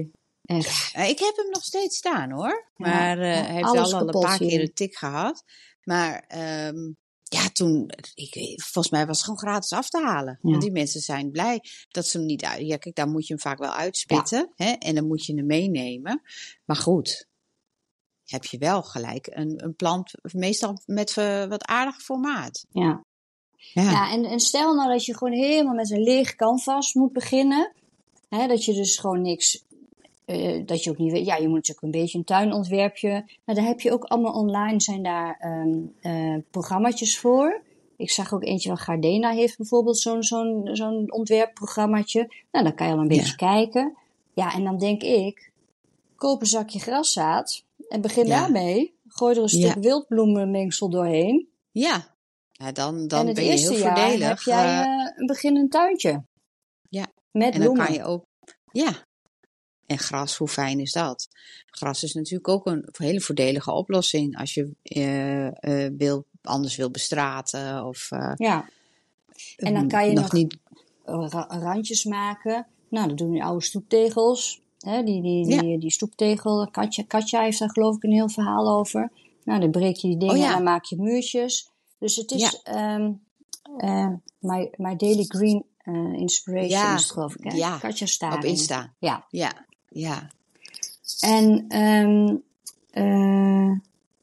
Echt. Ja, ik heb hem nog steeds staan hoor. Ja, Maar uh, ja, hij heeft alles wel al een kapot paar hier. keer een tik gehad. Maar um, ja, toen, ik, volgens mij was het gewoon gratis af te halen. Ja. Want die mensen zijn blij dat ze hem niet uit... Ja, kijk, daar moet je hem vaak wel uitspitten. Ja. Hè, en dan moet je hem meenemen. Maar goed, heb je wel gelijk een, een plant, meestal met uh, wat aardig formaat. Ja. Ja, ja en, en stel nou dat je gewoon helemaal met een leeg canvas moet beginnen. Hè, dat je dus gewoon niks... Uh, dat je ook niet weet, ja, je moet natuurlijk een beetje een tuinontwerpje. Maar daar heb je ook allemaal online, zijn daar um, uh, programmaatjes voor. Ik zag ook eentje van Gardena heeft bijvoorbeeld zo'n, zo'n, zo'n ontwerpprogrammaatje. Nou, dan kan je al een beetje ja. kijken. Ja, en dan denk ik, koop een zakje graszaad en begin ja. daarmee. Gooi er een stuk ja. wildbloemenmengsel doorheen. Ja, ja dan, dan en het ben je heel eerste voordelig. jaar heb jij uh, een beginnend tuintje. Ja, met en bloemen. Dan kan je ook, ja. En gras, hoe fijn is dat? Gras is natuurlijk ook een hele voordelige oplossing als je uh, uh, wil, anders wil bestraten. Of, uh, ja, en dan kan je nog, nog niet... ra- randjes maken. Nou, dat doen die oude stoeptegels. Hè, die, die, die, ja. die stoeptegel, Katja, Katja heeft daar geloof ik een heel verhaal over. Nou, dan breek je die dingen oh, ja. en dan maak je muurtjes. Dus het is ja. um, uh, my, my Daily Green uh, Inspiration ja. is het geloof ik. Hè? Ja, Katja Staring. op Insta. Ja. Ja. Ja. En um, uh,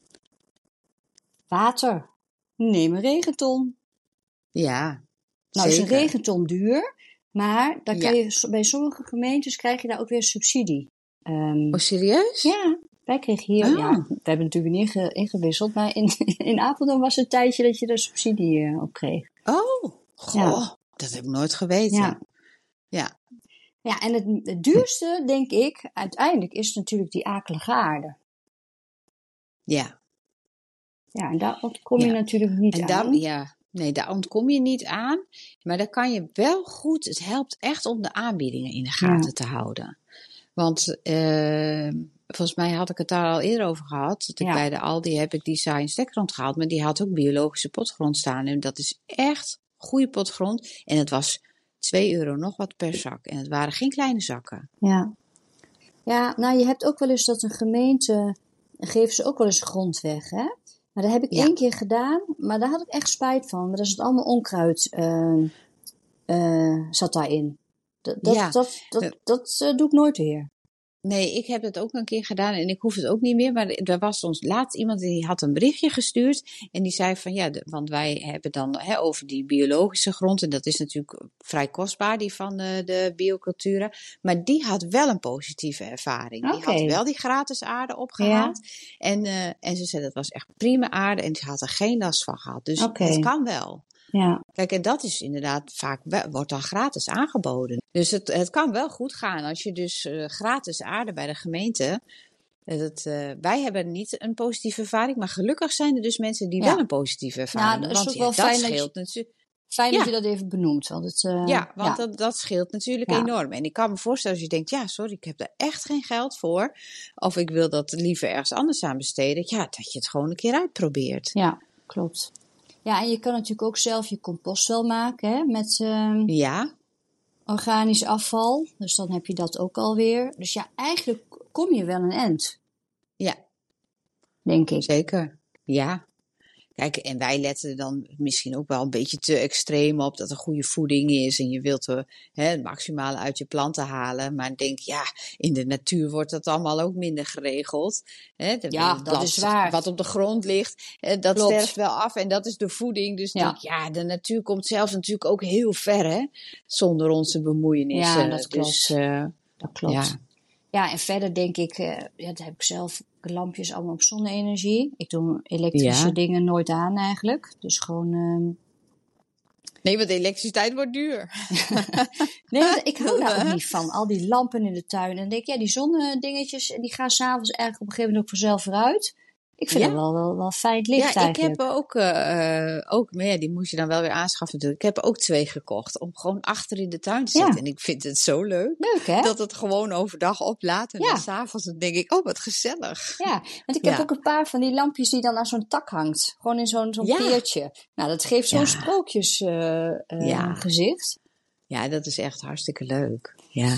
water. Neem een regenton. Ja, nou zeker. is een regenton duur, maar dan kan ja. je, bij sommige gemeentes krijg je daar ook weer subsidie. Um, oh, serieus? Ja, wij kregen hier, oh. ja, we hebben natuurlijk niet inge, ingewisseld, maar in, in Apeldoorn was het een tijdje dat je er subsidie uh, op kreeg. Oh, goh, ja. Dat heb ik nooit geweten. Ja. Ja. Ja, en het, het duurste, denk ik, uiteindelijk is natuurlijk die akelige aarde. Ja. Ja, en daar ontkom je ja. natuurlijk niet en aan. Daar, ja, nee, daar ontkom je niet aan. Maar daar kan je wel goed, het helpt echt om de aanbiedingen in de gaten ja. te houden. Want uh, volgens mij had ik het daar al eerder over gehad. Dat ik ja. bij de Aldi heb ik die saai stekgrond gehaald. Maar die had ook biologische potgrond staan. En dat is echt goede potgrond. En het was twee euro nog wat per zak. En het waren geen kleine zakken. Ja. Ja, nou je hebt ook wel eens dat een gemeente, geven ze ook wel eens grond weg, hè? Maar dat heb ik ja. één keer gedaan, maar daar had ik echt spijt van. Maar daar zat allemaal onkruid, uh, uh, zat daarin. Dat, dat, ja. dat, dat, dat, dat uh, doe ik nooit weer. Nee, ik heb het ook een keer gedaan en ik hoef het ook niet meer. Maar er was ons laatst iemand die had een berichtje gestuurd. En die zei van ja, de, want wij hebben dan hè, over die biologische grond. En dat is natuurlijk vrij kostbaar, die van de, de bioculturen. Maar die had wel een positieve ervaring. Okay. Die had wel die gratis aarde opgehaald. Ja. En, uh, en ze zei dat was echt prima aarde en ze had er geen last van gehad. Dus okay. het kan wel. Ja. Kijk, en dat is inderdaad vaak, wordt dan gratis aangeboden. Dus het, het kan wel goed gaan als je dus uh, gratis aarde bij de gemeente. Dat, uh, wij hebben niet een positieve ervaring, maar gelukkig zijn er dus mensen die ja. wel een positieve ervaring hebben. Ja, dat is ook wel ja, fijn, dat dat je, natuurlijk. fijn ja. dat je dat even benoemt. Want het, uh, ja, want ja. Dat, dat scheelt natuurlijk ja. enorm. En ik kan me voorstellen als je denkt, ja, sorry, ik heb daar echt geen geld voor. Of ik wil dat liever ergens anders aan besteden. Ja, dat je het gewoon een keer uitprobeert. Ja, klopt. Ja, en je kan natuurlijk ook zelf je compost wel maken, hè, met uh, ja. organisch afval. Dus dan heb je dat ook alweer. Dus ja, eigenlijk kom je wel een eind. Ja. Denk ik. Zeker, ja. Kijk, en wij letten er dan misschien ook wel een beetje te extreem op dat er goede voeding is. En je wilt er hè, het maximale uit je planten halen. Maar ik denk, ja, in de natuur wordt dat allemaal ook minder geregeld. Hè, ja, dat plant, is waar. Wat op de grond ligt, dat Klopt. sterft wel af. En dat is de voeding. Dus ja. denk, ja, de natuur komt zelfs natuurlijk ook heel ver, hè. Zonder onze bemoeienis. Ja, dat klopt. Dus, uh, dat klopt. Ja. Ja, en verder denk ik, uh, ja, dat heb ik zelf lampjes allemaal op zonne-energie. Ik doe elektrische ja. dingen nooit aan eigenlijk. Dus gewoon... Um... Nee, want de elektriciteit wordt duur. nee, want ik hou daar ook niet van. Al die lampen in de tuin. En dan denk ik, ja, die zonnedingetjes, die gaan s'avonds eigenlijk op een gegeven moment ook vanzelf eruit. Ik vind ja? dat wel, wel, wel fijn licht ja, eigenlijk. Ja, ik heb ook, uh, ook, maar ja, die moest je dan wel weer aanschaffen natuurlijk. Ik heb ook twee gekocht om gewoon achter in de tuin te zitten. Ja. En ik vind het zo leuk. Leuk, hè? Dat het gewoon overdag oplaat. En ja. dan s'avonds dan denk ik, oh, wat gezellig. Ja, want ik heb ja. ook een paar van die lampjes die dan aan zo'n tak hangt. Gewoon in zo'n, zo'n ja. peertje. Nou, dat geeft zo'n ja. sprookjes uh, uh, ja. gezicht. Ja, dat is echt hartstikke leuk. Ja.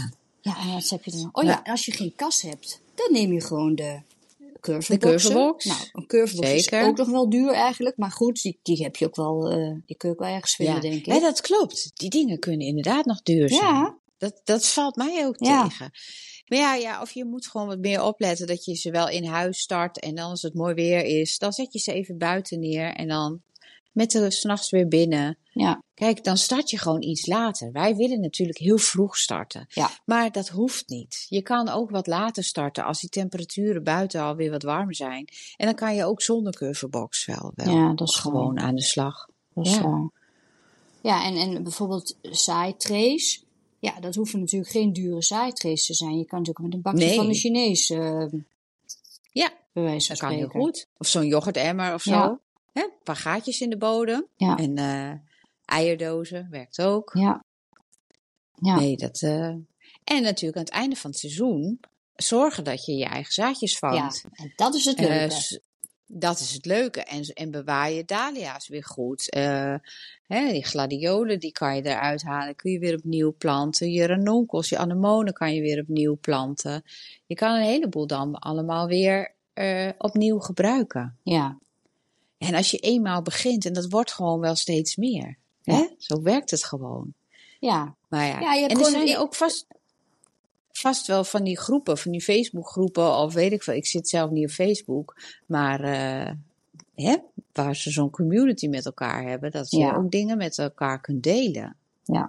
Ja, en wat heb je dan? Oh ja, Ja. en als je geen kas hebt, dan neem je gewoon de De curveboxen. curvebox. Nou, een curvebox Zeker. is ook nog wel duur eigenlijk. Maar goed, die, die heb je ook wel, uh, die kun je ook wel ergens vinden, Ja. denk ik. Ja, dat klopt. Die dingen kunnen inderdaad nog duur zijn. Ja. Dat, dat valt mij ook Ja. tegen. Maar ja, ja, of je moet gewoon wat meer opletten dat je ze wel in huis start. En dan als het mooi weer is, dan zet je ze even buiten neer. En dan met de 's nachts weer binnen. Ja. Kijk, dan start je gewoon iets later. Wij willen natuurlijk heel vroeg starten. Ja. Maar dat hoeft niet. Je kan ook wat later starten als die temperaturen buiten alweer wat warmer zijn. En dan kan je ook zonder curvebox wel, wel Ja, dat is gewoon waar. aan de slag. Dat is Ja. waar. Ja, en, en bijvoorbeeld zaaitrays. Ja, dat hoeven natuurlijk geen dure zaaitrays te zijn. Je kan natuurlijk met een bakje Nee. van de Chinees, uh, Ja, bij wijze van dat kan heel spreken. goed. Of zo'n yoghurtemmer of zo. Ja. Hè? Een paar gaatjes in de bodem. Ja. En uh, eierdozen werkt ook. Ja. Ja. Nee, dat... Uh... En natuurlijk aan het einde van het seizoen zorgen dat je je eigen zaadjes vangt. Ja, en dat is het leuke. Uh, s- dat is het leuke. En, en bewaar je dahlia's weer goed. Uh, hè, die gladiolen, die kan je eruit halen. Kun je weer opnieuw planten. Je ranonkels, je anemonen kan je weer opnieuw planten. Je kan een heleboel dan allemaal weer uh, opnieuw gebruiken. Ja. En als je eenmaal begint, en dat wordt gewoon wel steeds meer. Ja. Hè? Zo werkt het gewoon. Ja. Maar ja, Ja, je hebt en er gewoon zijn een- ook vast, vast wel van die groepen, van die Facebookgroepen, of weet ik veel. Ik zit zelf niet op Facebook, maar uh, hè, waar ze zo'n community met elkaar hebben, dat je Ja. ook dingen met elkaar kunt delen. Ja.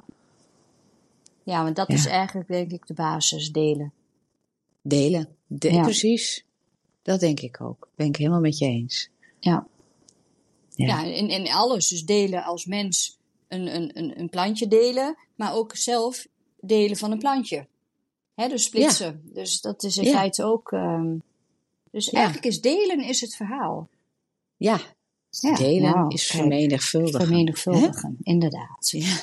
Ja, want dat Ja. is eigenlijk denk ik de basis, delen. Delen, De- Ja. precies. Dat denk ik ook. Ben ik helemaal met je eens. Ja. Ja. Ja, in, in alles. Dus delen als mens een, een, een, een plantje delen, maar ook zelf delen van een plantje. Hè, dus splitsen. Dus dat is in Ja. feite ook... Um, dus Ja. eigenlijk is delen is het verhaal. Ja, Ja, delen nou, is kijk, vermenigvuldigen. Vermenigvuldigen, inderdaad. Ja.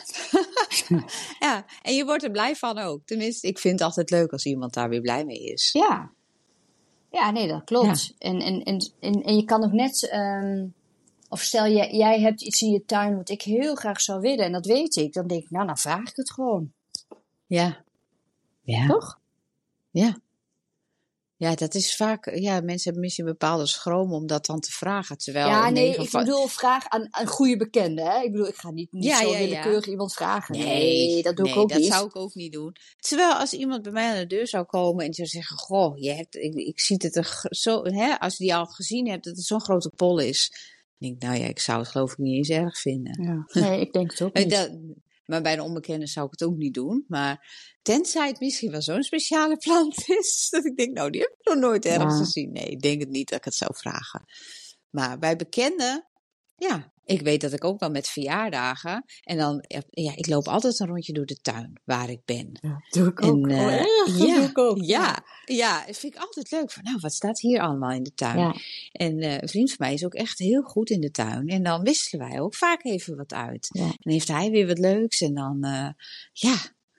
Ja, en je wordt er blij van ook. Tenminste, ik vind het altijd leuk als iemand daar weer blij mee is. Ja. Ja, nee, dat klopt. En, en, en, en, en je kan ook net... Um, of stel, jij, jij hebt iets in je tuin wat ik heel graag zou willen. En dat weet ik. Dan denk ik, nou, dan vraag ik het gewoon. Ja. Ja. Toch? Ja. Ja, dat is vaak... Ja, mensen hebben misschien een bepaalde schroom om dat dan te vragen. Terwijl Ja, in nee, negen ik geval- bedoel vraag aan een goede bekende. Hè? Ik bedoel, ik ga niet, niet Ja, zo ja, ja. willekeurig iemand vragen. Nee, Nee, dat doe nee, ik ook dat niet. zou ik ook niet doen. Terwijl als iemand bij mij aan de deur zou komen en zou zeggen... Goh, je hebt, ik, ik zie het er g- zo... Hè, als je die al gezien hebt, dat het zo'n grote pol is. Dan denk ik, nou ja, ik zou het geloof ik niet eens erg vinden. Ja. Nee, ik denk het ook Eh, niet. dat, maar bij een onbekende zou ik het ook niet doen. Maar tenzij het misschien wel zo'n speciale plant is. Dat ik denk, nou, die heb ik nog nooit ergens Ja. gezien. Nee, ik denk het niet dat ik het zou vragen. Maar bij bekenden, ja. Ik weet dat ik ook wel met verjaardagen. En dan, ja, ik loop altijd een rondje door de tuin waar ik ben. Ja, doe ik En, ook. eh, oh, erg, dat ja, doe ik ook. Ja, ja, dat vind ik altijd leuk. Van, nou, wat staat hier allemaal in de tuin? Ja. En uh, een vriend van mij is ook echt heel goed in de tuin. En dan wisselen wij ook vaak even wat uit. Ja. En dan heeft hij weer wat leuks. En dan, uh, ja,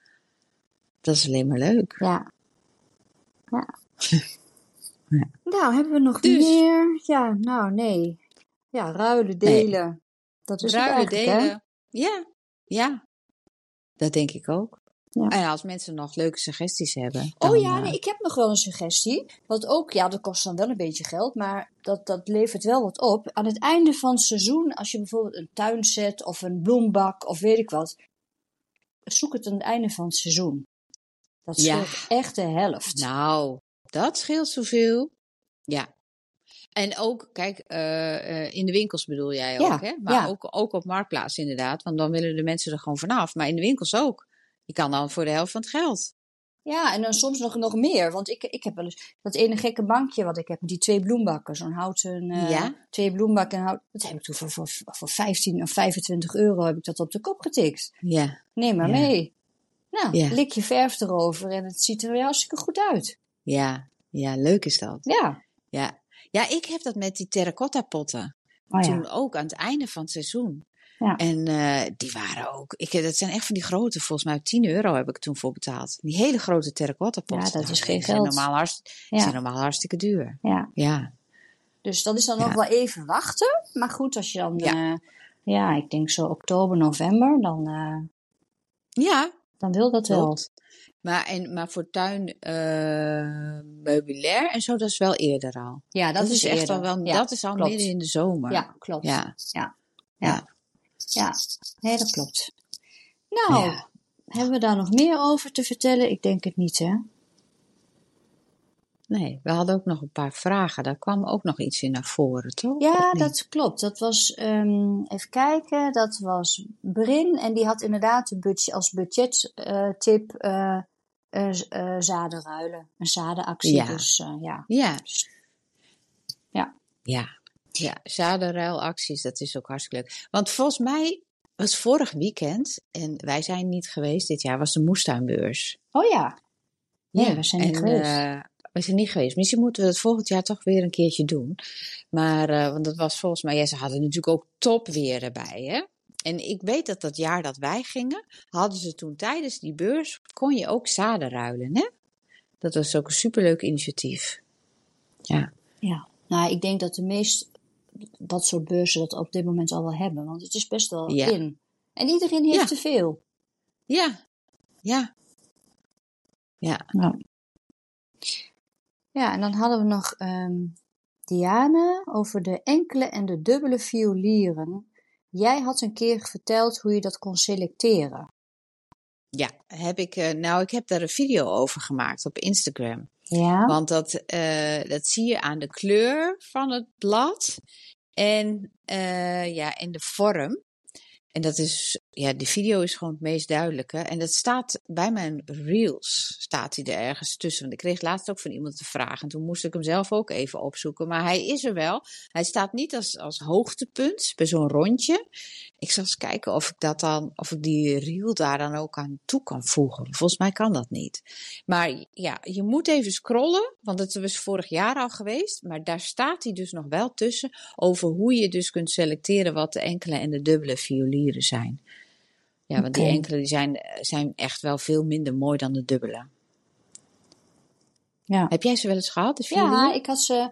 dat is alleen maar leuk. Ja. Ja. Ja. Nou, hebben we nog Dus. meer? Ja, nou, nee. Ja, ruilen, delen. Nee. Dat is ruilen, het eigenlijk, delen. Hè? Ja, ja. Dat denk ik ook. Ja. En als mensen nog leuke suggesties hebben. Dan, oh ja, nee, ik heb nog wel een suggestie. Wat ook, ja, dat kost dan wel een beetje geld, maar dat, dat levert wel wat op. Aan het einde van het seizoen, als je bijvoorbeeld een tuinset of een bloembak of weet ik wat, zoek het aan het einde van het seizoen. Dat scheelt ja. echt de helft. Nou, dat scheelt zoveel. Ja. En ook, kijk, uh, uh, in de winkels bedoel jij ook, ja, hè? Maar ja. ook, ook op Marktplaats inderdaad, want dan willen de mensen er gewoon vanaf. Maar in de winkels ook. Je kan dan voor de helft van het geld. Ja, en dan soms nog, nog meer. Want ik, ik heb wel eens dat ene gekke bankje wat ik heb met die twee bloembakken. Zo'n houten, uh, ja? twee bloembakken en hout. Dat heb ik toen voor, voor, voor vijftien of vijfentwintig euro heb ik dat op de kop getikt. Ja. Neem maar ja. mee. Nou, ja. lik je verf erover en het ziet er weer hartstikke goed uit. Ja, ja, leuk is dat. Ja. Ja, ja ik heb dat met die terracotta potten. Oh, toen ja. ook aan het einde van het seizoen. Ja. En uh, die waren ook, ik, dat zijn echt van die grote, volgens mij tien euro heb ik toen voor betaald. Die hele grote terracotta potten. Ja, dat is nou, geen die geld. Zijn normaal, hartst, ja. zijn normaal hartstikke duur. Ja. ja. Dus dat is dan ja. nog wel even wachten. Maar goed, als je dan, ja, uh, ja ik denk zo oktober, november, dan, uh, ja. dan wil dat Klopt. wel. Maar, en, maar voor tuin uh, meubilair en zo, dat is wel eerder al. Ja, dat, dat is, is echt eerder. al wel, ja, dat is al klopt. midden in de zomer. Ja, klopt. Ja, ja, ja. ja. ja. Nee, dat klopt. Nou, ja. hebben we daar nog meer over te vertellen? Ik denk het niet, hè? Nee, we hadden ook nog een paar vragen. Daar kwam ook nog iets in naar voren, toch? Ja, dat klopt. Dat was, um, even kijken, dat was Brin. En die had inderdaad een budget, als budgettip uh, uh, uh, zaden ruilen. Een zadenactie, ja. dus uh, ja. Ja. Ja. Ja. Ja, zadenruilacties, dat is ook hartstikke leuk. Want volgens mij was vorig weekend, en wij zijn niet geweest dit jaar, was de moestuinbeurs. Oh ja. Nee, ja, we zijn niet en, geweest. Uh, we zijn niet geweest. Misschien moeten we het volgend jaar toch weer een keertje doen. Maar, uh, want dat was volgens mij, ja, ze hadden natuurlijk ook topweer erbij, hè. En ik weet dat dat jaar dat wij gingen, hadden ze toen tijdens die beurs, kon je ook zaden ruilen, hè. Dat was ook een superleuk initiatief. Ja. Ja, nou, ik denk dat de meest, dat soort beurzen dat op dit moment al wel hebben. Want het is best wel ja. in. En iedereen heeft ja. te veel. Ja, ja. Ja. Ja. Ja, en dan hadden we nog um, Diane over de enkele en de dubbele violieren. Jij had een keer verteld hoe je dat kon selecteren. Ja, heb ik, uh, nou, ik heb daar een video over gemaakt op Instagram. Ja. Want dat, uh, dat zie je aan de kleur van het blad en, uh, ja, en de vorm. En dat is, ja, de video is gewoon het meest duidelijke. En dat staat bij mijn reels, staat hij er ergens tussen. Want ik kreeg laatst ook van iemand de vraag. En toen moest ik hem zelf ook even opzoeken. Maar hij is er wel. Hij staat niet als, als hoogtepunt bij zo'n rondje. Ik zal eens kijken of ik dat dan, of ik die reel daar dan ook aan toe kan voegen. Volgens mij kan dat niet. Maar ja, je moet even scrollen. Want het was vorig jaar al geweest. Maar daar staat hij dus nog wel tussen. Over hoe je dus kunt selecteren wat de enkele en de dubbele violieren zijn. Ja, want okay. die enkele die zijn, zijn echt wel veel minder mooi dan de dubbele. Ja. Heb jij ze wel eens gehad, de violieren? Ja, ik had ze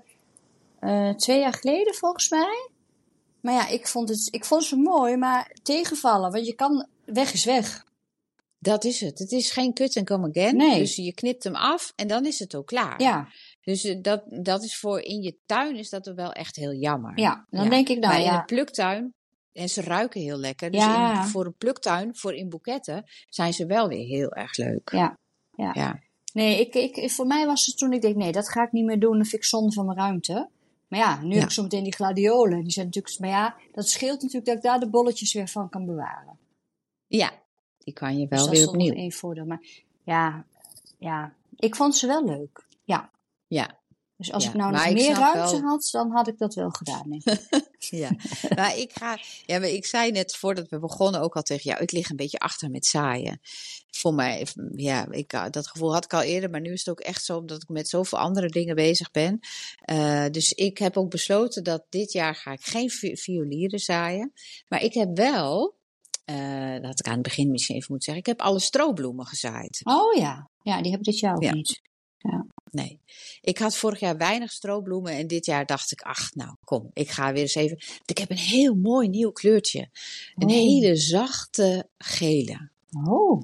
uh, twee jaar geleden volgens mij. Maar ja, ik vond, het, ik vond ze mooi, maar tegenvallen. Want je kan, weg is weg. Dat is het. Het is geen cut and come again. Nee. Dus je knipt hem af en dan is het ook klaar. Ja. Dus dat, dat is voor in je tuin is dat wel echt heel jammer. Ja, dan ja. denk ik nou maar ja. in een pluktuin, en ze ruiken heel lekker. Dus ja. in, voor een pluktuin, voor in boeketten, zijn ze wel weer heel erg leuk. Ja, ja. ja. Nee, ik, ik, voor mij was het toen ik denk, nee, dat ga ik niet meer doen. Dan vind ik zonde van mijn ruimte. Maar ja, nu ja. heb ik zo meteen die gladiolen. Die zijn natuurlijk, maar ja, dat scheelt natuurlijk dat ik daar de bolletjes weer van kan bewaren. Ja, die kan je wel dus weer dat opnieuw. Dat is één voordeel. Maar ja, ja, ik vond ze wel leuk. Ja. Ja. Dus als ja, ik nou nog meer ruimte wel... had, dan had ik dat wel gedaan. Nee. ja, maar ik ga. Ja, maar ik zei net voordat we begonnen ook al tegen jou, ik lig een beetje achter met zaaien. Voor mij, ja, ik, dat gevoel had ik al eerder, maar nu is het ook echt zo omdat ik met zoveel andere dingen bezig ben. Uh, dus ik heb ook besloten dat dit jaar ga ik geen vi- violieren zaaien. Maar ik heb wel, uh, dat had ik aan het begin misschien even moeten zeggen, ik heb alle stroobloemen gezaaid. Oh ja, ja, die heb ik dit jaar ook ja. niet. Ja. Nee, ik had vorig jaar weinig stroobloemen en dit jaar dacht ik, ach nou kom, ik ga weer eens even. Ik heb een heel mooi nieuw kleurtje. Een oh. hele zachte gele. Oh.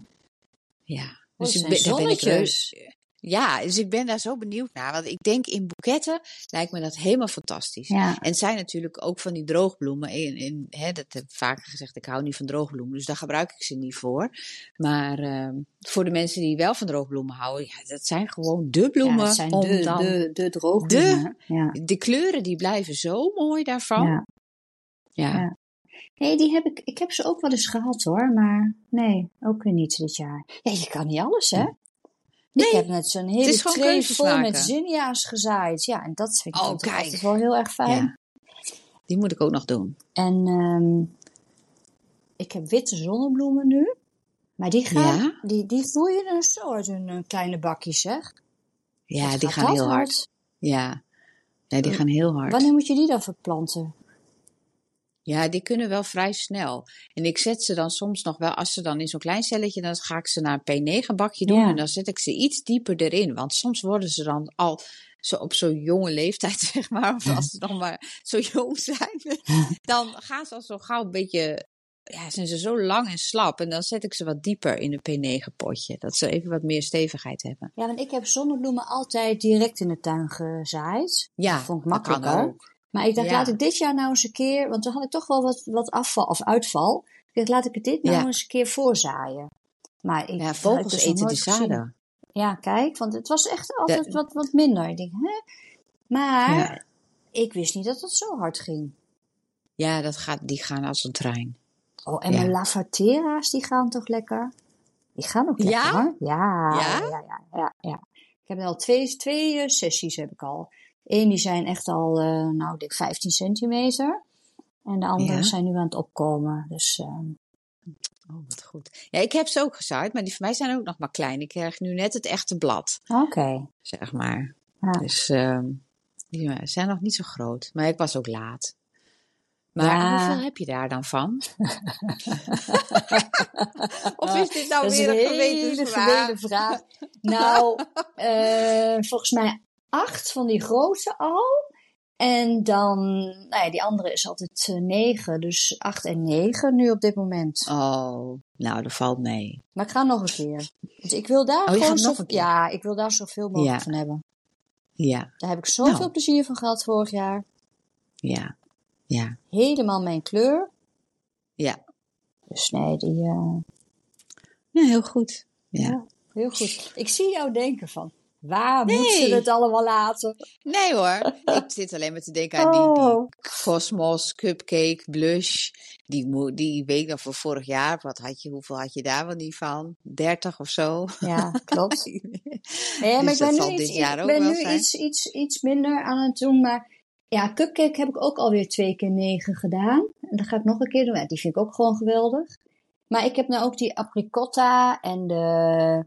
Ja, dus oh, ik ben, daar ben ik reus. Ja, dus ik ben daar zo benieuwd naar. Want ik denk in boeketten lijkt me dat helemaal fantastisch. Ja. En het zijn natuurlijk ook van die droogbloemen. In, in, hè, dat heb ik vaker gezegd, ik hou niet van droogbloemen. Dus daar gebruik ik ze niet voor. Maar uh, voor de mensen die wel van droogbloemen houden. Ja, dat zijn gewoon de bloemen. Ja, dat zijn om de, dan, de, de droogbloemen. De, ja. de kleuren die blijven zo mooi daarvan. Ja. Ja. ja. Nee, die heb ik, ik heb ze ook wel eens gehad hoor. Maar nee, ook weer niet dit jaar. Ja, je kan niet alles hè. Nee, ik heb net zo'n hele tray vol met zinnia's gezaaid. Ja, en dat vind ik oh, altijd wel heel erg fijn. Ja. Die moet ik ook nog doen. En um, ik heb witte zonnebloemen nu. Maar die gaan, ja? die, die vloeien dan zo uit hun uh, kleine bakjes, zeg. Ja, Wat die gaan heel hard. hard. Ja, nee, die uh, gaan heel hard. Wanneer moet je die dan verplanten? Ja, die kunnen wel vrij snel. En ik zet ze dan soms nog wel, als ze dan in zo'n klein celletje, dan ga ik ze naar een P negen bakje doen. Ja. En dan zet ik ze iets dieper erin. Want soms worden ze dan al zo op zo'n jonge leeftijd, zeg maar. Of als ze nog maar zo jong zijn. Dan gaan ze al zo gauw een beetje ja, zijn ze zo lang en slap. En dan zet ik ze wat dieper in een P negen potje. Dat ze even wat meer stevigheid hebben. Ja, want ik heb zonnebloemen altijd direct in de tuin gezaaid. Ja, dat vond ik dat kan makkelijker. ook. Maar ik dacht, Ja. laat ik dit jaar nou eens een keer... Want toen had ik toch wel wat, wat afval of uitval. Ik dacht, laat ik het dit nou Ja. eens een keer voorzaaien. Maar ik, Ja, had vogels ik dus nog eten de nooit gezien. zaden. Ja, kijk, want het was echt altijd De- wat, wat minder. Ik denk, hè? Maar Ja. ik wist niet dat het zo hard ging. Ja, dat gaat, die gaan als een trein. Oh, en Ja. mijn lavatera's, die gaan toch lekker? Die gaan ook lekker, Ja? hoor. Ja, Ja? ja, ja, ja, ja. Ik heb al twee, twee eh, sessies heb ik al. Eén, die zijn echt al, eh, nou, ik denk vijftien centimeter. En de andere Ja. zijn nu aan het opkomen. Dus, eh, Oh, wat goed. Ja, ik heb ze ook gezaaid, maar die van mij zijn ook nog maar klein. Ik krijg nu net het echte blad, oké. zeg maar. Ja. Dus ehm, die eh, zijn nog niet zo groot. Maar ik was ook laat. Maar Ja. hoeveel heb je daar dan van? Of is dit nou Dat is weer een een hele gewetensvraag? gemene vraag. Nou, eh, volgens mij acht van die grote al. En dan, nou ja, die andere is altijd eh, negen. Dus acht en negen nu op dit moment. Oh, nou, dat valt mee. Maar ik ga nog een keer. Want ik wil daar Oh, je gewoon gaat zo, nog een keer? ja, ik wil daar zoveel mogelijk Ja. van hebben. Ja, Daar heb ik zoveel Nou. plezier van gehad vorig jaar. ja, ja, Helemaal mijn kleur. ja. Dus nee, die, eh, Ja, heel goed. Ja. ja, heel goed. Ik zie jou denken van, waar Nee. moet ze het allemaal laten? Nee hoor, ik zit alleen maar te denken aan die, die Oh. Cosmos, Cupcake, Blush. Die, mo- die week nog van vorig jaar, wat had je, hoeveel had je daar wel niet van? dertig of zo? Ja, klopt. Nee, maar Dus ik dat ben zal nu, dit iets, jaar ik ook ben wel nu zijn. iets, iets, iets minder aan het doen. Maar ja, Cupcake heb ik ook alweer twee keer negen gedaan. En dat ga ik nog een keer doen. Ja, die vind ik ook gewoon geweldig. Maar ik heb nou ook die apricotta en de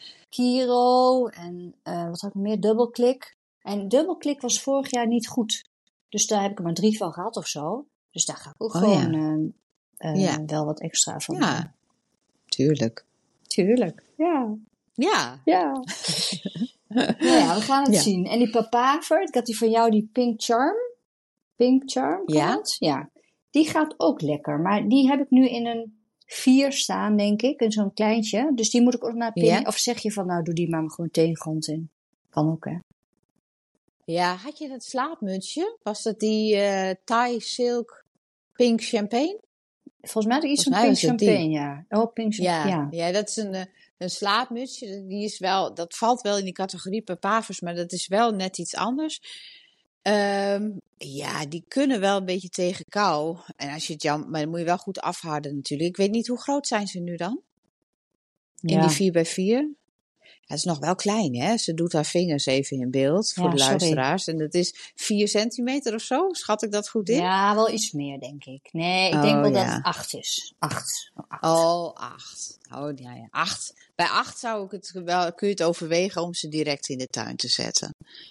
Kiro en eh, wat had ik nog meer? Dubbelklik. En dubbelklik was vorig jaar niet goed. Dus daar heb ik er maar drie van gehad of zo. Dus daar ga ik ook Oh, gewoon ja. eh, eh, Ja. wel wat extra van doen. Ja, tuurlijk. Tuurlijk. Ja. Ja. Ja. Nou ja, we gaan het Ja. zien. En die papaver, ik had die van jou, die Pink Charm. Pink Charm, kan Ja. dat? Ja. Die gaat ook lekker. Maar die heb ik nu in een vier staan, denk ik. In zo'n kleintje. Dus die moet ik ook naar P. Ja. Of zeg je van, nou, doe die maar gewoon tegengrond in. Kan ook, hè. Ja, had je dat slaapmutsje? Was dat die eh Thai Silk Pink Champagne? Volgens mij had ik iets Volgens van mij Pink was het die. Champagne, ja. Oh, Pink Champagne, Ja, ja. ja, dat is een, eh, een slaapmutsje. Die is wel, dat valt wel in die categorie papavers, maar dat is wel net iets anders. Ehm, ja, die kunnen wel een beetje tegen kou. En als je het jam, maar dan moet je wel goed afharden natuurlijk. Ik weet niet, hoe groot zijn ze nu dan? In Ja. die vier bij vier? Ja, het is nog wel klein, hè? Ze doet haar vingers even in beeld voor Ja, de sorry. luisteraars. En dat is vier centimeter of zo. Schat ik dat goed in? Ja, wel iets meer, denk ik. Nee, ik Oh, denk wel dat ja. het acht is. Acht. Oh, acht. Oh, acht. Oh, ja, ja. Acht. Bij acht zou ik het wel, kun je het overwegen om ze direct in de tuin te zetten.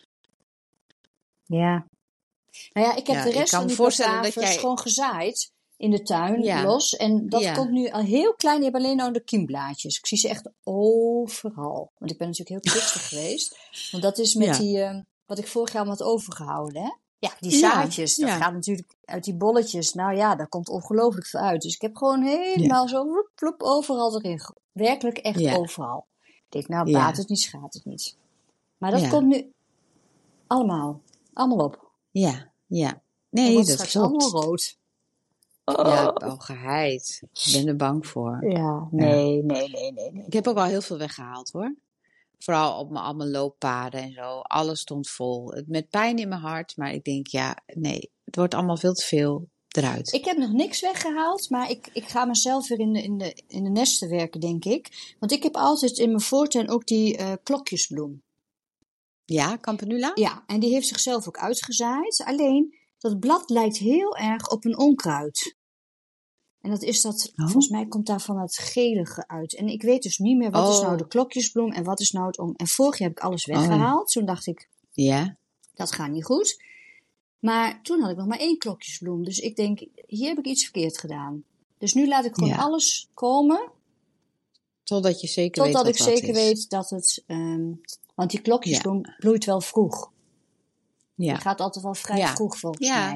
Ja. Nou ja, ik heb Ja, de ik rest kan van me die voorstellen dat papavers jij- gewoon gezaaid in de tuin, Ja. los. En dat Ja. komt nu al heel klein. Die hebben alleen nou de kiemblaadjes. Ik zie ze echt overal. Want ik ben natuurlijk heel triestig geweest. Want dat is met Ja. die, eh, wat ik vorig jaar had overgehouden, hè. Ja, die Ja, zaadjes, dat ja. gaat natuurlijk uit die bolletjes. Nou ja, daar komt ongelooflijk veel uit. Dus ik heb gewoon helemaal zo vloep, vloep, overal erin. ge- Werkelijk echt Ja. overal. Ik denk, nou, Ja. baat het niet, schaadt het niet. Maar dat Ja. komt nu allemaal, allemaal op. Ja, ja. Dan Nee, wordt dat straks klopt. allemaal rood. Ja, oh, geheid. Ik ben er bang voor. Ja, nee, nee, nee, nee, nee. Ik heb ook al heel veel weggehaald, hoor. Vooral op mijn, allemaal looppaden en zo. Alles stond vol. Het- Met pijn in mijn hart. Maar ik denk, ja, nee. Het wordt allemaal veel te veel eruit. Ik heb nog niks weggehaald, maar ik, ik ga mezelf weer in de, in, de, in de nesten werken, denk ik. Want ik heb altijd in mijn voortuin ook die eh, klokjesbloem. Ja, Campanula? Ja, en die heeft zichzelf ook uitgezaaid. Alleen, dat blad lijkt heel erg op een onkruid. En dat is dat, Oh. volgens mij komt daar van het gelige uit. En ik weet dus niet meer, wat is Oh. nou de klokjesbloem en wat is nou het om... En vorig jaar heb ik alles weggehaald. Toen dacht ik, Ja. dat gaat niet goed. Maar toen had ik nog maar één klokjesbloem. Dus ik denk, hier heb ik iets verkeerd gedaan. Dus nu laat ik gewoon Ja. alles komen. Totdat je zeker Totdat weet ik wat wat zeker is. weet dat het... ehm, want die klokjesbloem bloeit wel vroeg. Ja. Die gaat altijd wel vrij Ja. vroeg volgens Ja. mij.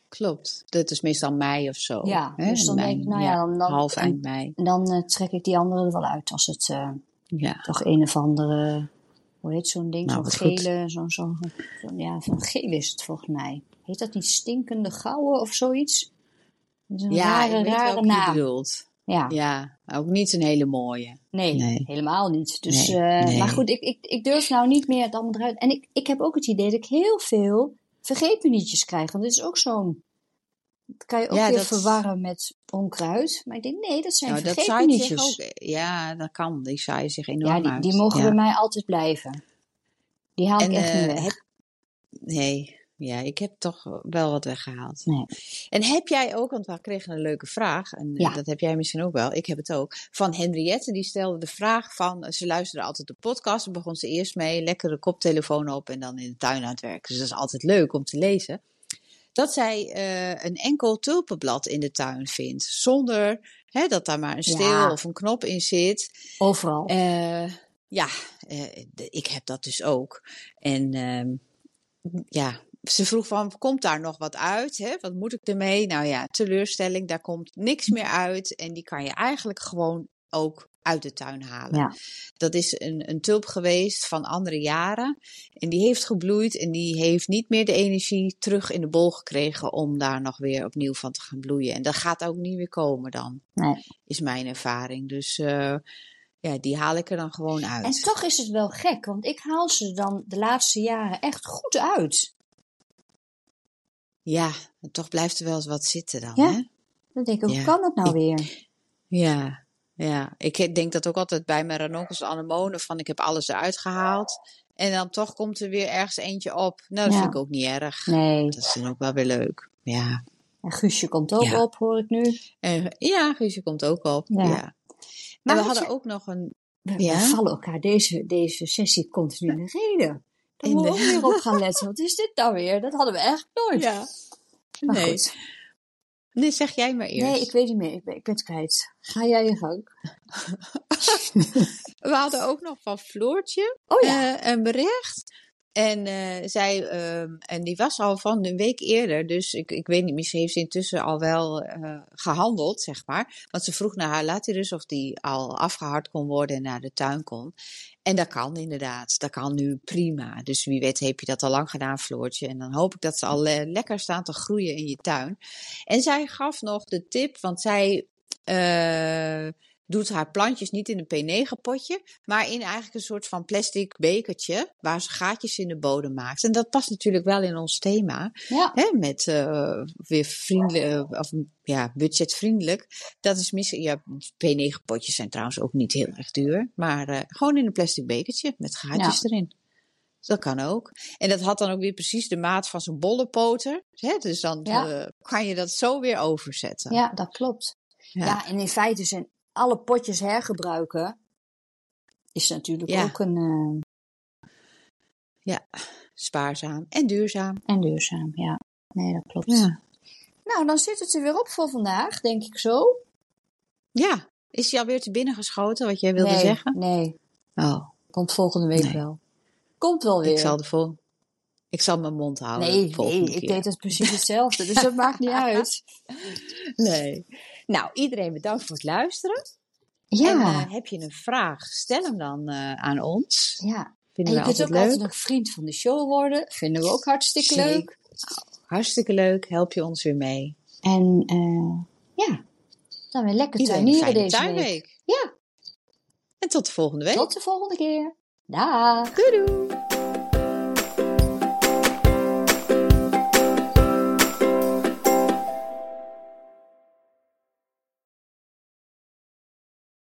klopt. Dat is meestal mei of zo. Ja, hè? dus dan Mei, denk ik, nou ja, dan, dan, half en, eind mei. en dan uh, trek ik die andere er wel uit als het uh, Ja. toch een of andere, hoe heet zo'n ding, Nou, zo'n wat goed. gele, zo'n, zo'n, zo, ja, van geel is het volgens mij. Heet dat niet stinkende gouden of zoiets? Dat is een Ja, rare, ik weet rare welke naam. je bedoelt. Ja. Ja, ook niet een hele mooie. Nee, Nee. helemaal niet. Dus, Nee, uh, nee. Maar goed, ik, ik, ik durf nou niet meer het allemaal eruit. En ik, ik heb ook het idee dat ik heel veel vergeetmenietjes krijg. Want dit is ook zo'n... Dat kan je ook Ja, weer dat- verwarren met onkruid. Maar ik denk, nee, dat zijn Nou, dat zaait zich vergeetmenietjes. ook. Ja, dat kan. Die zaaien zich enorm Ja, die, uit. die mogen ja. bij mij altijd blijven. Die haal ik En, echt uh, niet weg. heb... Nee, ja, ik heb toch wel wat weggehaald. Nee. En heb jij ook, want we kregen een leuke vraag, en Ja. dat heb jij misschien ook wel, ik heb het ook, van Henriette, die stelde de vraag van, ze luisterde altijd de podcast, daar begon ze eerst mee, lekker de koptelefoon op en dan in de tuin aan het werk. Dus dat is altijd leuk om te lezen. Dat zij uh, een enkel tulpenblad in de tuin vindt, zonder hè, dat daar maar een steel Ja. of een knop in zit. Overal. Uh, ja, uh, de, ik heb dat dus ook. En uh, ja, ze vroeg van, komt daar nog wat uit? Hè? Wat moet ik ermee? Nou ja, teleurstelling, daar komt niks meer uit. En die kan je eigenlijk gewoon ook uit de tuin halen. Ja. Dat is een, een tulp geweest van andere jaren. En die heeft gebloeid en die heeft niet meer de energie terug in de bol gekregen om daar nog weer opnieuw van te gaan bloeien. En dat gaat ook niet weer komen dan, Nee. is mijn ervaring. Dus uh, ja, die haal ik er dan gewoon uit. En toch is het wel gek, want ik haal ze dan de laatste jaren echt goed uit. Ja, en toch blijft er wel eens wat zitten dan, ja? hè? Dan denk ik, hoe ja. kan dat nou ik, weer? Ja, ja. Ik denk dat ook altijd bij mijn ranonkels anemonen van ik heb alles eruit gehaald. En dan toch komt er weer ergens eentje op. Nou, dat ja. vind ik ook niet erg. Nee. Dat is dan ook wel weer leuk. Ja. En Guusje komt ook ja. op, hoor ik nu. En, ja, Guusje komt ook op. Ja. ja. Maar en we hadden je... ook nog een... We, ja? we vallen elkaar deze, deze sessie continu in de reden. Daar moeten we ook weer op gaan letten. Wat is dit nou weer? Dat hadden we eigenlijk nooit. Ja. Maar nee. goed. Nee, zeg jij maar eerst. Nee, ik weet niet meer. Ik ben, ik ben het kwijt. Ga jij je gang. We hadden ook nog van Floortje oh, ja. uh, een bericht. En uh, zij, uh, en die was al van een week eerder. Dus ik, ik weet niet, misschien heeft ze intussen al wel uh, gehandeld, zeg maar. Want ze vroeg naar haar latirus of die al afgehard kon worden en naar de tuin kon. En dat kan inderdaad. Dat kan nu prima. Dus wie weet heb je dat al lang gedaan, Floortje. En dan hoop ik dat ze al uh, lekker staan te groeien in je tuin. En zij gaf nog de tip, want zij... Uh, doet haar plantjes niet in een P negen potje, maar in eigenlijk een soort van plastic bekertje, waar ze gaatjes in de bodem maakt. En dat past natuurlijk wel in ons thema, ja. hè, met uh, weer vriendelijk, of ja, budgetvriendelijk. Dat is misschien, ja, P negen potjes zijn trouwens ook niet heel erg duur, maar uh, gewoon in een plastic bekertje met gaatjes ja. erin. Dat kan ook. En dat had dan ook weer precies de maat van zo'n bollepoter. Hè? Dus dan ja. uh, kan je dat zo weer overzetten. Ja, dat klopt. Ja, ja en in feite zijn alle potjes hergebruiken is natuurlijk ja. ook een... Uh... Ja, spaarzaam en duurzaam. En duurzaam, ja. Nee, dat klopt. Ja. Nou, dan zit het er weer op voor vandaag, denk ik zo. Ja. Is hij alweer te binnen geschoten, wat jij wilde nee, zeggen? Nee, Oh. Komt volgende week nee. wel. Komt wel weer. Ik zal, de vol... ik zal mijn mond houden. Nee, nee ik keer. deed het precies hetzelfde, dus dat maakt niet uit. Nee. Nou, iedereen bedankt voor het luisteren. Ja. En uh, heb je een vraag, stel hem dan uh, aan ons. Ja. Vinden en je we kunt ook leuk. altijd nog vriend van de show worden. Vinden we ook hartstikke Zeker. leuk. Nou, hartstikke leuk. Help je ons weer mee. En uh, ja, dan weer lekker tuinieren deze tuinweek. week. Ja. En tot de volgende week. Tot de volgende keer. Daag. Doei doei.